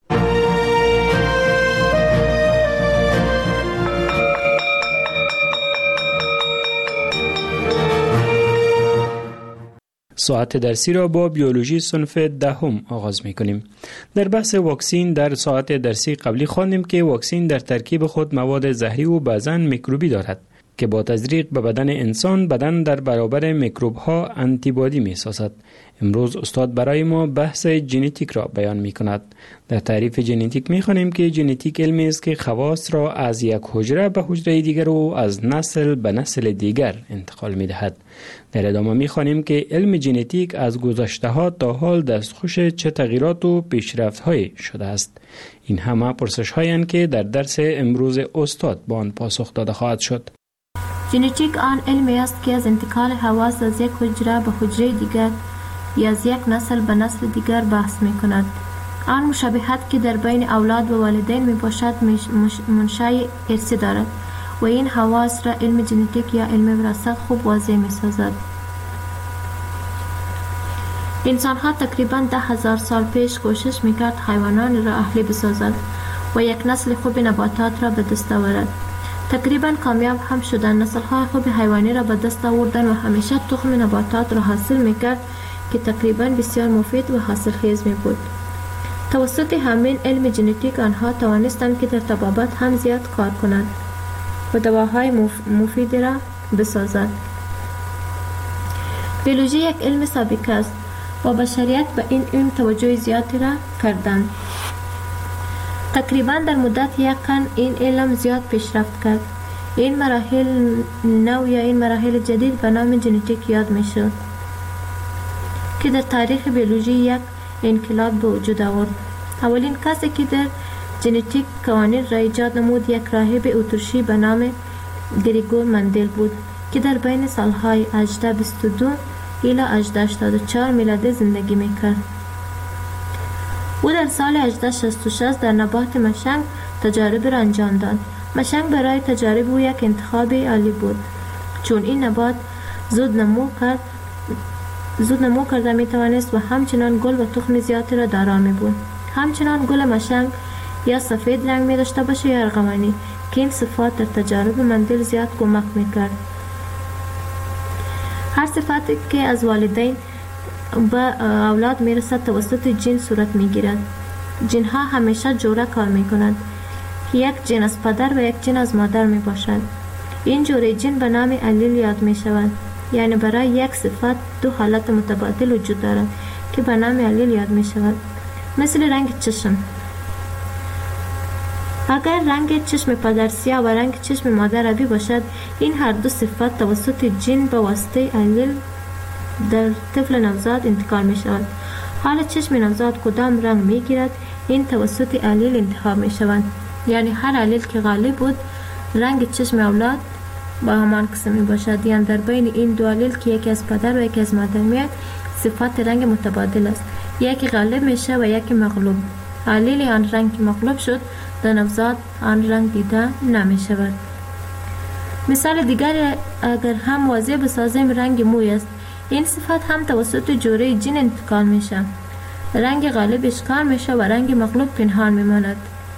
ساعت درسی را با بیولوژی صنف دهم آغاز می کنیم. در بحث واکسین در ساعت درسی قبلی خواندیم که واکسین در ترکیب خود مواد زهری و بعضاً میکروبی دارد که با تزریق به بدن انسان بدن در برابر میکروب ها آنتیبادی می سازد. امروز استاد برای ما بحث ژنتیک را بیان می کند. در تعریف ژنتیک می خوانیم که ژنتیک علمی است که خواص را از یک حجره به حجره دیگر و از نسل به نسل دیگر انتقال می دهد. در ادامه می خوانیم که علم ژنتیک از گذشته ها تا حال دستخوش چه تغییرات و پیشرفت های شده است. این همه پرسش هایند که در درس امروز استاد با آن پاسخ داده خواهد شد. ژنتیک آن علمی است که از انتقال حواس از یک حجره به حجره دیگر یا از یک نسل به نسل دیگر بحث می کند. آن مشابهت که در بین اولاد و والدین می باشد منشأ ارثی دارد و این حواس را علم ژنتیک یا علم وراثت خوب واضح می سازد. انسان ها تقریبا ده هزار سال پیش کوشش می کرد حیوانان را اهلی بسازد و یک نسل خوب نباتات را به دست آورد. تقریبا کامیاب هم شدن. نسل های خوب حیوانی را به دست آوردن و همیشه تخم نباتات را حاصل می کرد که تقریبا بسیار مفید و حاصل خیز می بود. توسط همین علم ژنتیک آنها توانستند که در طبابت هم زیاد کار کنند و دواهای مفید را بسازند. بیولوژی یک علم سابقه است و بشریت به این علم توجه زیادی را کردند. تقریبا در مدت یک قرن این علم زیاد پیشرفت کرد. این مراحل نو یا این مراحل جدید به نام ژنتیک یاد می شد که در تاریخ بیولوژی یک انقلاب به وجود آورد. اولین کسی که در ژنتیک قوانین را ایجاد نمود یک راهب اتریشی به نام گریگور مندل بود که در بین سالهای هجده بیست و دو الی هجده هشتاد و چهار میلادی زندگی میکرد. او در سال هجده شصت و شش در نبات مشنگ تجارب را انجام داد. مشنگ برای تجارب او یک انتخاب عالی بود، چون این نبات زود نمو کرد زود نمو کرده می توانست و همچنان گل و تخم زیادی را دارا می بود. همچنان گل مشنگ یا سفید رنگ می داشته باشه یا ارغوانی که این صفات در تجارب مندل زیاد کمک می کرد. هر صفاتی که از والدین به اولاد می رسد توسط جین صورت می گیرد. جین ها همیشه جوره کار می کنند. یک جین از پدر و یک جین از مادر می باشد. این جوره جین به نام علیل یاد می شود. یعنی برای یک صفت دو حالت متبادل وجود دارد که به نام علیل یاد می شود. مثل رنگ چشم. اگر رنگ چشم پدر سیاه و رنگ چشم مادر آبی باشد، این هر دو صفت توسط جین به واسطه علیل در طفل نوزاد انتقال می شود. حال چشم نوزاد کدام رنگ می گیرد، این توسط علیل انتخاب می شود. یعنی هر علیل که غالب بود، رنگ چشم اولاد با همان قسم می باشد. یعنی در بین این دو علیل که یکی از پدر و یکی از مادر میاد، صفات رنگ متبادل است. یکی غالب میشه و یکی مغلوب. علیل آن رنگ که مغلوب شد، در نوزاد آن رنگ دیده نمی شود. مثال دیگر اگر هم واضح بسازیم رنگ موی است. این صفت هم توسط جوره جین انتقال میشه. رنگ غالب اشکال میشه و رنگ مغلوب پنهان میماند.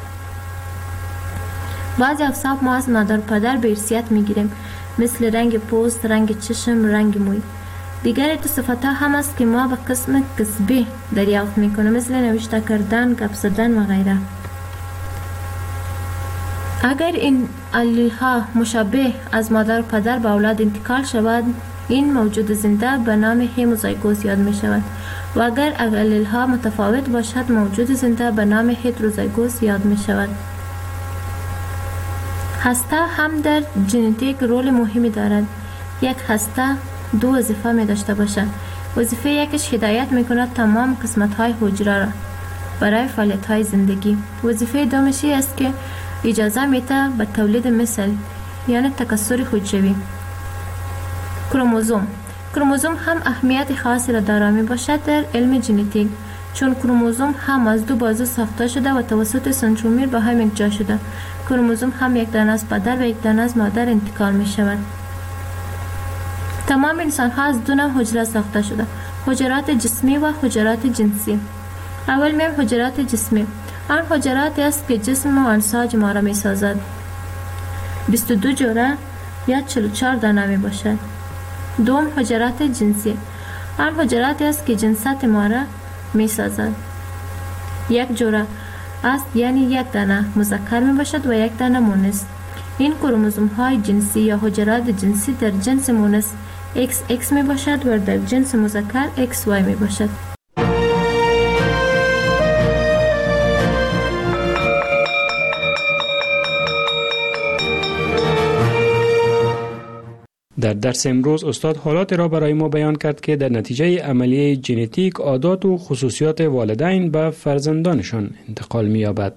بعضی اوصاف ما از مادر پدر به ارثیت میگیریم، مثل رنگ پوست، رنگ چشم، رنگ موی. دیگر تو صفات ها هم است که ما به قسم کسبی دریافت میکنیم، مثل نوشته کردن، گپ زدن و غیره. اگر این علیل ها مشابه از مادر و پدر به اولاد انتقال شود، این موجود زنده به نام هموزایگوس یاد می شود و اگر علیل ها متفاوت باشد، موجود زنده به نام هتروزایگوس یاد می شود. هسته هم در ژنتیک رول مهمی دارد. یک هسته دو وظیفه می داشته باشد. وظیفه یکش هدایت می کند تمام قسمت های حجره را برای فعالیت های زندگی. وظیفه دومشی است که اجازه میده به تولید مثل، یعنی تکثر حجروی. کروموزوم کروموزوم هم اهمیت خاصی را دارا می باشد در علم ژنتیک، چون کروموزوم هم از دو بازو ساخته شده و توسط سنترومیر به هم یک جا شده. کروموزوم هم یک دانه از پدر و یک دانه از مادر انتقال می شود. تمام انسان ها از دو نوع حجره ساخته شده: حجرات جسمی و حجرات جنسی. اول میم حجرات جسمی. آن حجراتی است که جسم و انساج ما را می سازد. بیست و دو جوره یا چهل و چهار دانه می باشد. دوم حجرات جنسی. آن حجراتی است که جنسات ما را می سازد. یک جوره است، یعنی یک دانه مذکر می باشد و یک دانه مؤنث. این کروموزوم های جنسی یا حجرات جنسی در جنس مؤنث ایکس ایکس می باشد و در جنس مذکر ایکس وای می باشد. در درس امروز استاد حالات را برای ما بیان کرد که در نتیجه عملیه ژنتیک عادات و خصوصیات والدین به فرزندانشان انتقال می‌یابد.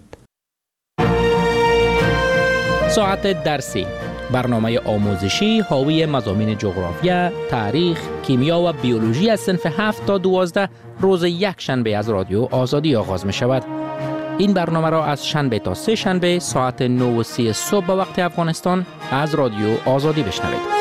ساعت درسی، برنامه آموزشی حاوی مضامین جغرافیا، تاریخ، کیمیا و بیولوژی از صنف هفت تا دوازده روز یک شنبه از رادیو آزادی آغاز می شود. این برنامه را از شنبه تا سه شنبه ساعت نه و سی صبح به وقت افغانستان از رادیو آزادی بشنوید.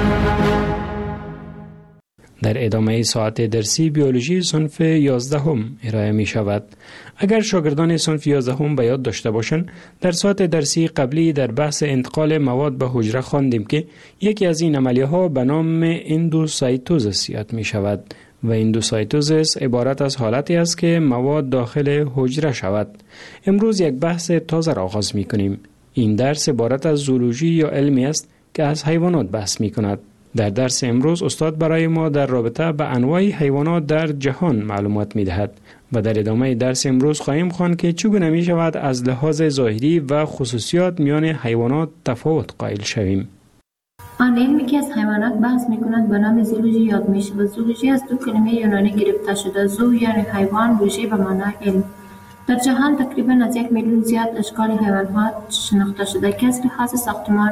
در ادامه ساعت درسی بیولوژی صنف یازدهم ارائه می شود. اگر شاگردان صنف یازدهم به یاد داشته باشند، در ساعت درسی قبلی در بحث انتقال مواد به حجره خواندیم که یکی از این عملیه ها به نام اندوسایتوزیس یاد می شود و اندوسایتوزیس عبارت از حالتی است که مواد داخل حجره شود. امروز یک بحث تازه را آغاز می کنیم. این درس عبارت از زولوژی یا علمی است که از حیوانات بحث می کند. در درس امروز استاد برای ما در رابطه به انواع حیوانات در جهان معلومات می دهد و در ادامه درس امروز خواهیم خواند که چگونه می شود از لحاظ ظاهری و خصوصیات میان حیوانات تفاوت قائل شویم. آن علمی که از حیوانات بحث می کند به نام زولوژی یاد می شود. زولوژی از دو کلمه یونانی گرفته شده. زو یعنی حیوان، لوژی به معنای علم. در جهان تقریبا از یک میلیون زیاد اشکال حیوانات شناخته شده که از لحاظ ساختمان،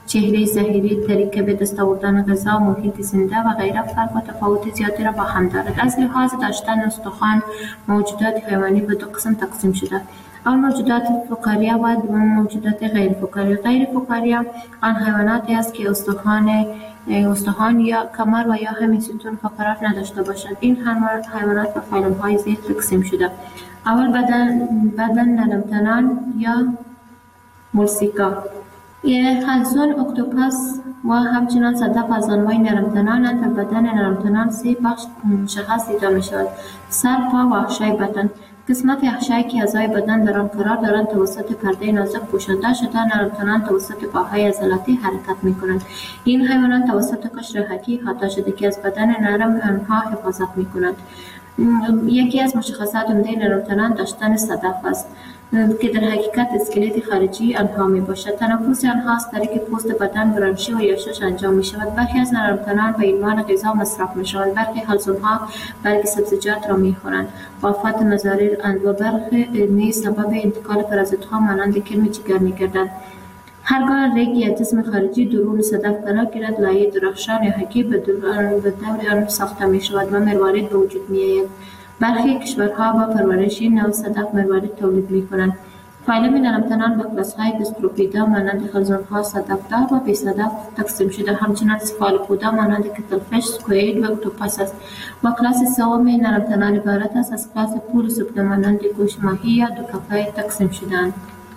چهره ظاهری، طریق به دست آوردن غذا، محیط زنده و غیره فرق و تفاوت زیادی را با هم دارد. از لحاظ داشتن استخوان، موجودات حیوانی به دو قسم تقسیم شده. اول موجودات فقاریه و دوم موجودات غیر فقاریه. غیر فقاریه آن حیواناتی است که استخوان استخوان یا کمر و یا همین ستون فقرات نداشته باشد. این حیوانات به فیلم‌های زیر تقسیم شده. اول بدن بدن نرمتنان یا مولسیکا. حلزون، اکتوپس و همچنان صدف از انواع نرمتنان. در بدن نرمتنان سه بخش مشخص دیده می شود: سر، پا و احشای بدن. قسمت احشایی که اعضای بدن در آن قرار دارند توسط پرده نازک پوشانده شده. نرمتنان توسط پاهای عضلاتی حرکت می کنند. این حیوانات توسط قشر حکی احاطه شده که از بدن نرم آنها حفاظت می کنند. یکی از مشخصات عمده نرمتنان داشتن صدف است که در حقیقت اسکلت خارجی آنها می باشد. تنفس آنها از طریق پوست بدن، برانشی و یاشش انجام می شود. برخی از نرمتنان به عنوان غذا مصرف می شوند. برخی حلزونها برگ سبزیجات را می خورند. وافات مضارر اند و برخی نیز سبب انتقال پرازیت‌ها مانند کرم جگر می گردند. هرگاه ریگ یا جسم خارجی درون صدف قرار گیرد، لایه درخشان یا حکی به دور آن ساخته می شود و مروارید به وجود می آید. برخی کشورها با پرورش این نوع صدف مروارید تولید می کنند. فایلم نرمتنان به کلاس‌های گستروپیدا مانند خلزون‌ها، صدفدار و بی صدف تقسیم شده. همچنین سفالوپودا مانند کتلفش، سکوئید و اکتوپس است. و کلاس سوم نرمتنان عبارت است از کلاس پول سوپنا مانند گوش ماهی یا دوکافه تقسیم شده‌اند.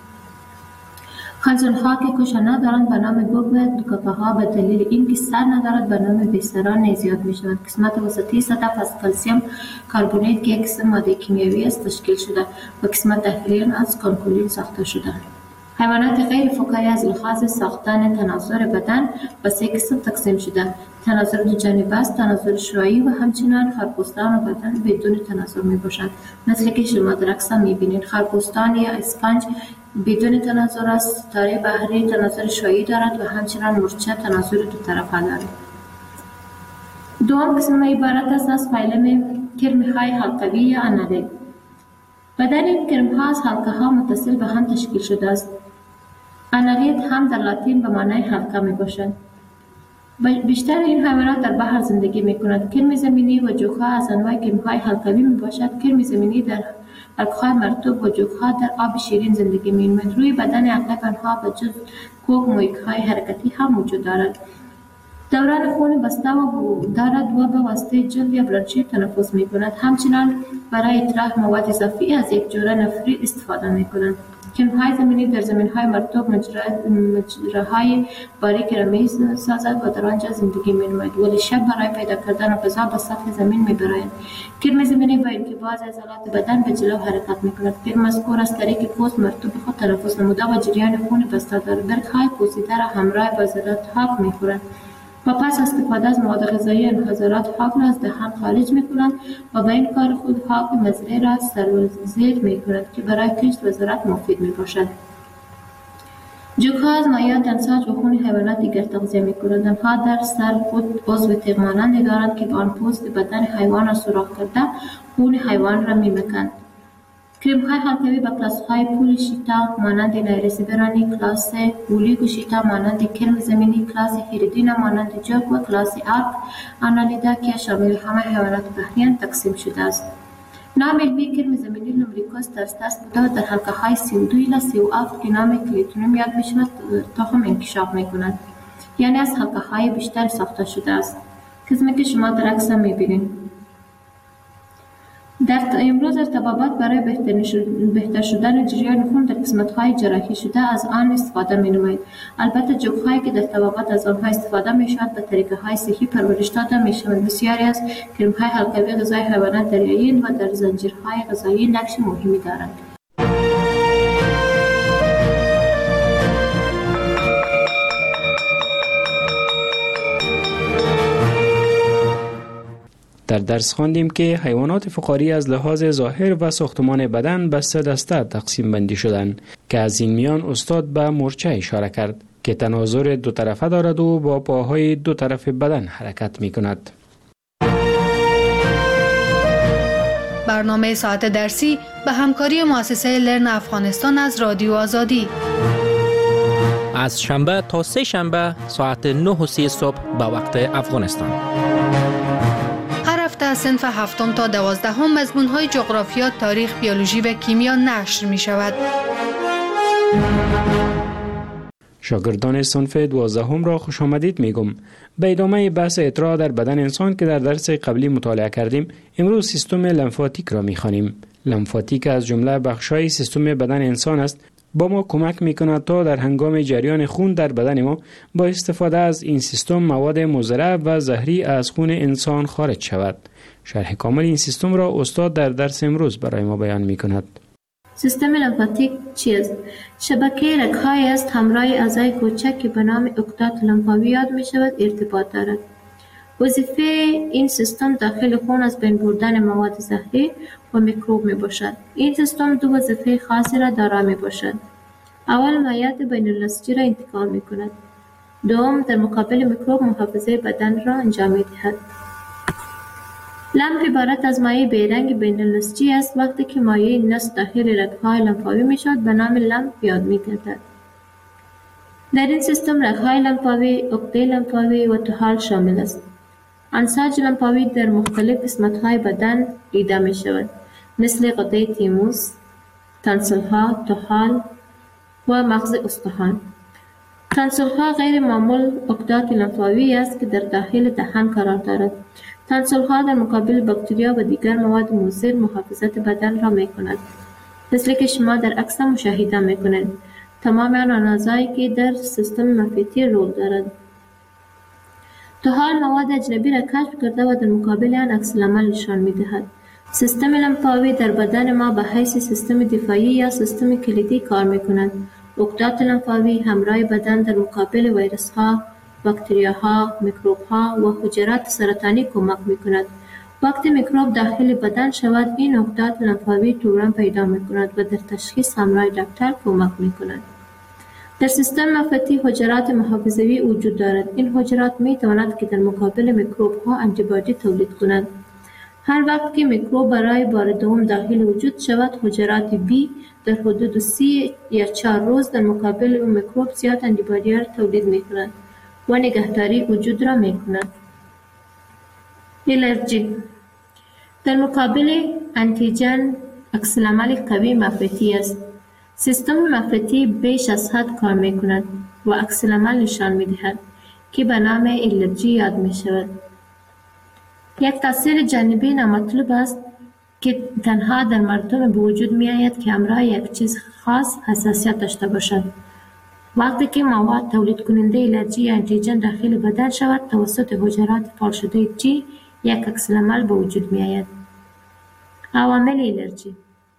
خلزون‌ها که کوشه ندارند به نام گوگ و دوکافه‌ها به دلیل اینکه سر ندارد به نام بیسران نیز یاد می‌شوند. قسمت وسطی صدف از کلسیم کاربونیت که یک قسم ماده کیمیایی است تشکیل شده و قسمت داخلی از کانکولین ساخته شده. حیوانات غیر فقاری از لحاظ ساختن تناسر بدن به سه قسم تقسیم شده: تناسر دو جانبه است، تناسر شعاعی و همچنین خرپوستان و بدن بدون تناسر می باشند. مثل که شما در عکس می بینید، خرپوستان یا اسفنج بدون تناسر است، ستاره بحری تناسر شعاعی دارد و همچنین مورچه تناسر دو طرفه دارد. دوم قسم عبارت است از فیلم کرم‌های حلقوی یا آنالیل. بدن این کرم‌ها از حلقه‌ها متصل به هم تشکیل شده است. آنالیت هم در لاتین به معنای حلقه می باشد. بیشتر این حیوانات در بحر زندگی می کنند. کرم زمینی و جوخه از انواع کرم‌های حلقوی می باشد. کرم زمینی در حلقه‌های مرطوب و جوخه در آب شیرین زندگی می کنند. روی بدن اغلب آنها به جز کوک مویک‌های حرکتی هم وجود دارد. دوران خون بسته و دارد و به واسطه جلد یا برانشی تنفس می کند. همچنین برای اطراح مواد اضافی از یک جوره نفری استفاده می کنند. کرم‌های زمینی در زمین‌های مرطوب مجراهای باریک را می سازد و در آنجا زندگی می نماید، ولی شب برای پیدا کردن غذا به سطح زمین می برآید. کرم زمینی با اینکه بعضی عضلات بدن به جلو حرکت می کند. کرم مذکور از طریق پوست مرطوب خود تنفس نموده و جریان خون بسته دارد. برگ‌های پوسیده را همراه با عضلات حاک می خورد و پس استفاده از مواد غذایی انحصارات حاک را از دهان خارج می کنند و به این کار خود حاک مزرعه را سرازیر می کند که برای کشت و زراعت مفید می باشد. جوک‌ها از مایعات انساج و خون حیوانات دیگر تغذیه می کنند. آنها در سر خود عضو تیغ مانندی دارند که با آن پوست بدن حیوان را سوراخ کرده خون حیوان را می مکند. کرم‌های حلقوی به کلاس‌های پول شیتا مانند نایرس برانی، کلاس اولیگو شیتا مانند کرم زمینی، کلاس هیریدینا مانند جوک و کلاس آرک آنالیدا که شامل همه حیوانات بحریان تقسیم شده است. نام علمی کرم زمینی لومبریکوس ترستس بوده و در حلقه‌های سی و دو الی سی و هفت که نام کلیتونوم یاد می‌شود تخم انکشاف می‌کند، یعنی از حلقه‌های بیشتر ساخته شده است. قسمی که شما در عکس می‌بینید. در امروز ارتباطات برای بهتر شدن جریان خون در قسمت‌های جراحی شده از آن استفاده می‌نمایید. البته جوک‌هایی که در طبابت از آنها استفاده می‌شود به طریقه‌های صحی پرورش داده می‌شوند. بسیاری از کرم‌های حلقوی غذای حیوانات دریایی و در زنجیرهای غذایی نقش مهمی دارند. در درس خواندیم که حیوانات فقاری از لحاظ ظاهر و ساختمان بدن به سه دسته تقسیم بندی شدند که از این میان استاد به مورچه اشاره کرد که تناظر دو طرفه دارد و با پاهای دو طرف بدن حرکت می کند. برنامه ساعت درسی به همکاری مؤسسه لرن افغانستان از رادیو آزادی. از شنبه تا سه شنبه ساعت نه و سی صبح به وقت افغانستان. هر هفته صنف هفتم تا دوازدهم مضمون‌های جغرافیا، تاریخ، بیولوژی و کیمیا نشر می شود. شاگردان صنف دوازدهم را خوش آمدید میگم. به ادامه بحث اطراح در بدن انسان که در درس قبلی مطالعه کردیم، امروز سیستم لمفاتیک را میخوانیم. لمفاتیک از جمله بخش‌های سیستم بدن انسان است. با ما کمک میکند تا در هنگام جریان خون در بدن ما با استفاده از این سیستم مواد مضر و زهری از خون انسان خارج شود. شرح کامل این سیستم را استاد در درس امروز برای ما بیان میکند. سیستم لمفاتیک چیست؟ شبکه رگ‌هایی است همراه اعضای کوچک که به نام اکتات لمفاوی یاد می شود ارتباط دارد. وظیفه این سیستم داخل خون از بین بردن مواد زهری و میکروب می باشد. این سیستم دو وظیفه خاصی را دارا می باشد. اول مایعات بین النسجی را انتقال می کند. دوم در مقابل میکروب محافظه بدن را انجام می دهد. لمف عبارت از مایع بیرنگ بین النسجی است. وقتی که مایع نسج داخل رگ‌های لمفاوی می شود به نام لمف یاد می گردد. در این سیستم رگ‌های لمفاوی، عقده لمفاوی و طحال شامل است. انساج لمفاوی در مختلف قسمت‌های بدن دیده می شود، مثل غده تیموس، تانسل‌ها، طحال و مغز استخوان. تانسل‌ها غیر معمول عقدات لمفاوی است که در داخل دهان قرار دارد. تانسل‌ها در مقابل باکتریا و دیگر مواد مضر محافظت بدن را می کند، مثل که شما در عکس مشاهده می کنید. تمام آن اعضایی که در سیستم لمفاتی رول دارد. طحال مواد اجنبی را کشف کرده و در مقابل آن عکس العمل نشان می دهد. سیستم لمفاوی در بدن ما به حیث سیستم دفاعی یا سیستم کلیدی کار می کند. عقدات لمفاوی همراه بدن در مقابل ویروس‌ها، باکتریاها، میکروب‌ها و حجرات سرطانی کمک می‌کند. وقتی میکروب داخل بدن شود، این عقدات لمفاوی تورم پیدا می‌کند و در تشخیص همراه دکتر کمک می‌کند. در سیستم لمفاتی حجرات محافظوی وجود دارد. این حجرات می‌تواند که در مقابل میکروب‌ها آنتیبادی تولید کنند. هر وقت که میکروب برای بار دوم داخل وجود شود، حجرات بی در حدود سی یا چهار روز در مقابل اون میکروب زیاد آنتیبادی را تولید می‌کنند و نگهداری وجود را می کند. الرژی در مقابل انتیجن عکس العمل قوی مفرطی است. سیستم مفرطی بیش از حد کار می کند و عکس العمل نشان می دهد که به نام الرژی یاد می شود. یک تاثیر جانبی نامطلوب است که تنها در مردم به وجود می آید که همراه یک چیز خاص حساسیت داشته باشد. وقتی که مواد تولید کننده الرژی یا انتیجن داخل بدن شود، توسط حجرات فعال شده جی یک عکس العمل به وجود می آید. عوامل الرژی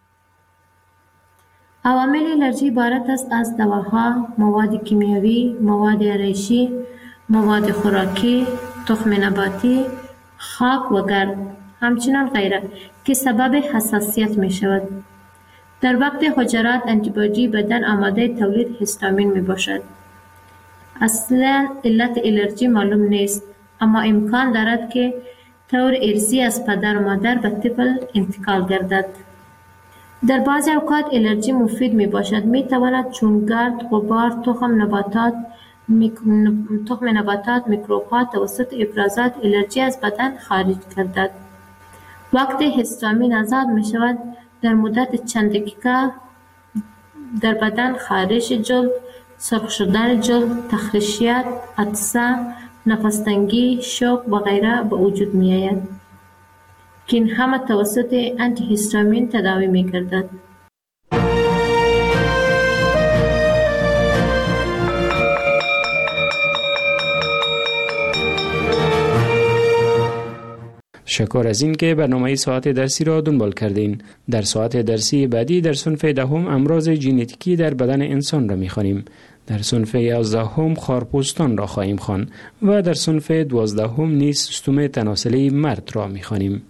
عوامل الرژی عبارت است از دواها، مواد کیمیاوی، مواد آرایشی، مواد خوراکی، تخم نباتی، خاک و گرد، همچنان غیره که سبب حساسیت می شود. در وقت حجرات انتیبادی بدن آماده تولید هیستامین می باشد. اصلا علت الرژی معلوم نیست، اما امکان دارد که طور ارثی از پدر و مادر به طفل انتقال گردد. در بعضی اوقات الرژی مفید می باشد. می تواند چون گرد، غبار، تخم نباتات، میک... تخم نباتات، میکروب‌ها توسط افرازات الرژی از بدن خارج گردد. وقتی هیستامین آزاد می شود، در مدت چند دقیقه در بدن خارش جلد، سرخ شدن جلد، تخریشیت، عطسه، نفس شوک و غیره به وجود می آید که این همه توسط آنتی هیستامین تداوی می گردد. شکر از این که برنامه ساعت درسی را دنبال کردین. در ساعت درسی بعدی در صنف دهم امراض ژنتیکی در بدن انسان را می‌خوانیم. در صنف یازدهم خارپوستان را خواهیم خواند و در صنف دوازدهم نیز سیستم تناسلی مرد را می‌خوانیم.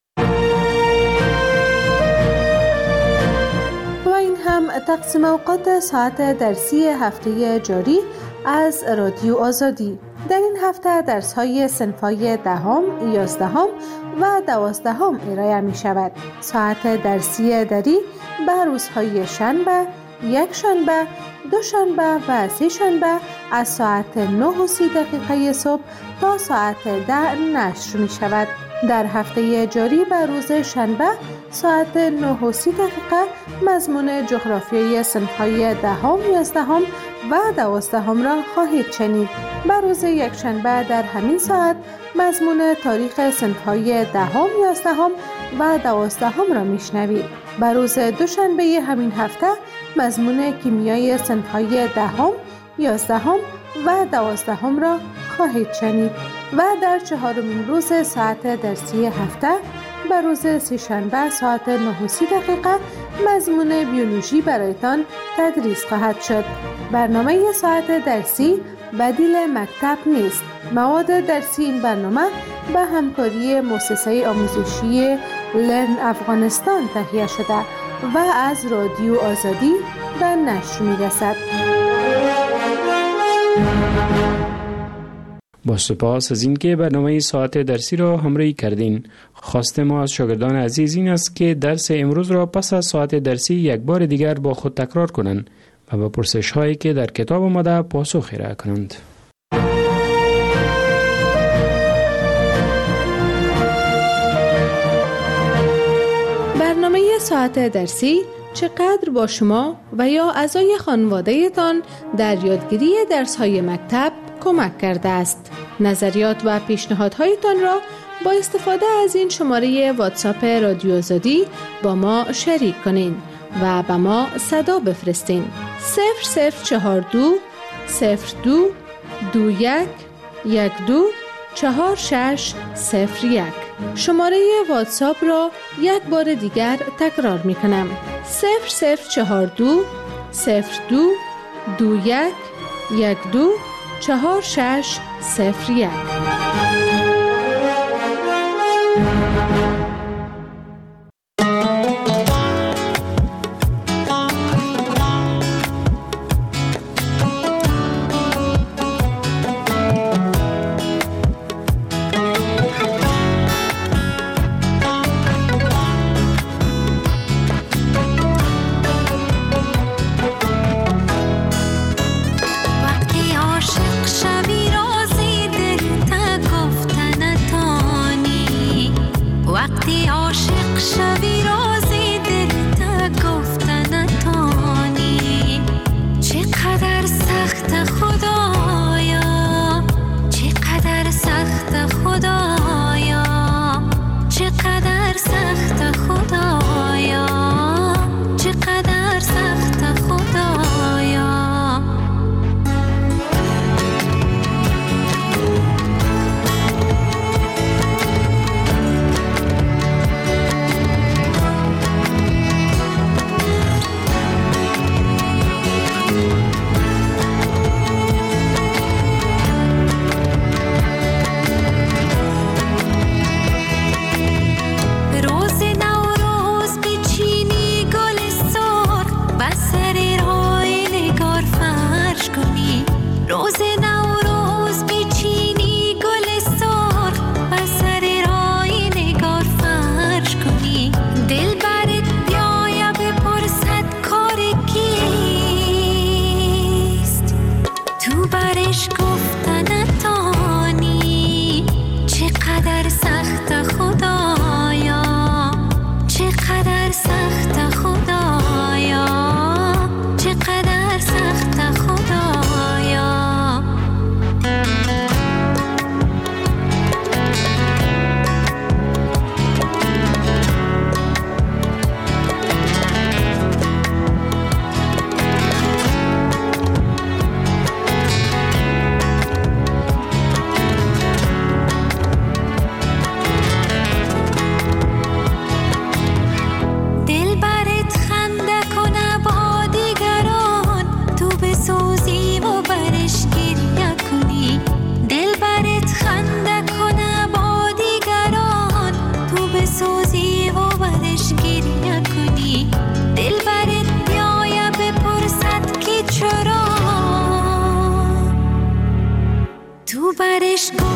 و این هم تقسیم اوقات ساعت درسی هفته جاری از رادیو آزادی. در این هفته درس‌های صنف‌های دهم، یازدهم و دوازدهم ارائه می شود. ساعت درسی دری به روزهای شنبه، یک شنبه، دوشنبه و سه شنبه از ساعت نه و سی دقیقه صبح تا ساعت ده نشر می شود. در هفته جاری به روز شنبه ساعت نه و سی دقیقه مضمون جغرافیای صنف‌های دهم، یازدهم و دوازدهم را خواهید شنید. به روز یکشنبه در همین ساعت مضمون تاریخ صنف‌های دهم، یازدهم و دوازدهم را میشنوید. به روز دوشنبه همین هفته مضمون کیمیای صنف‌های دهم، یازدهم و دوازدهم را خواهید شنید و در چهارمین روز ساعت درسی هفته به روز سه‌شنبه ساعت نه و سی دقیقه مضمون بیولوژی برایتان تدریس خواهد شد. برنامه ساعت درسی بدیل مکتب نیست. مواد درسی این برنامه به همکاری مؤسسه آموزشی لرن افغانستان تهیه شده و از رادیو آزادی به نشر می‌رسد. با سپاس از اینکه برنامه ساعت درسی را همراهی کردین. خواست ما از شاگردان عزیز این است که درس امروز را پس از ساعت درسی یک بار دیگر با خود تکرار کنند و به پرسش هایی که در کتاب آمده پاسخ ارائه کنند. برنامه ساعت درسی چقدر با شما و یا اعضای خانواده تان در یادگیری درس های مکتب کمک کرده است. نظریات و پیشنهادهایتان را با استفاده از این شماره واتساپ رادیو آزادی با ما شریک کنین و به ما صدا بفرستین. صفر صفر چهار دو صفر دو دو یک یک دو چهار شش صفر یک. شماره واتساپ را یک بار دیگر تکرار می کنم. صفر صفر چهار دو صفر دو دو یک یک دو چهار شش صفر یک. برش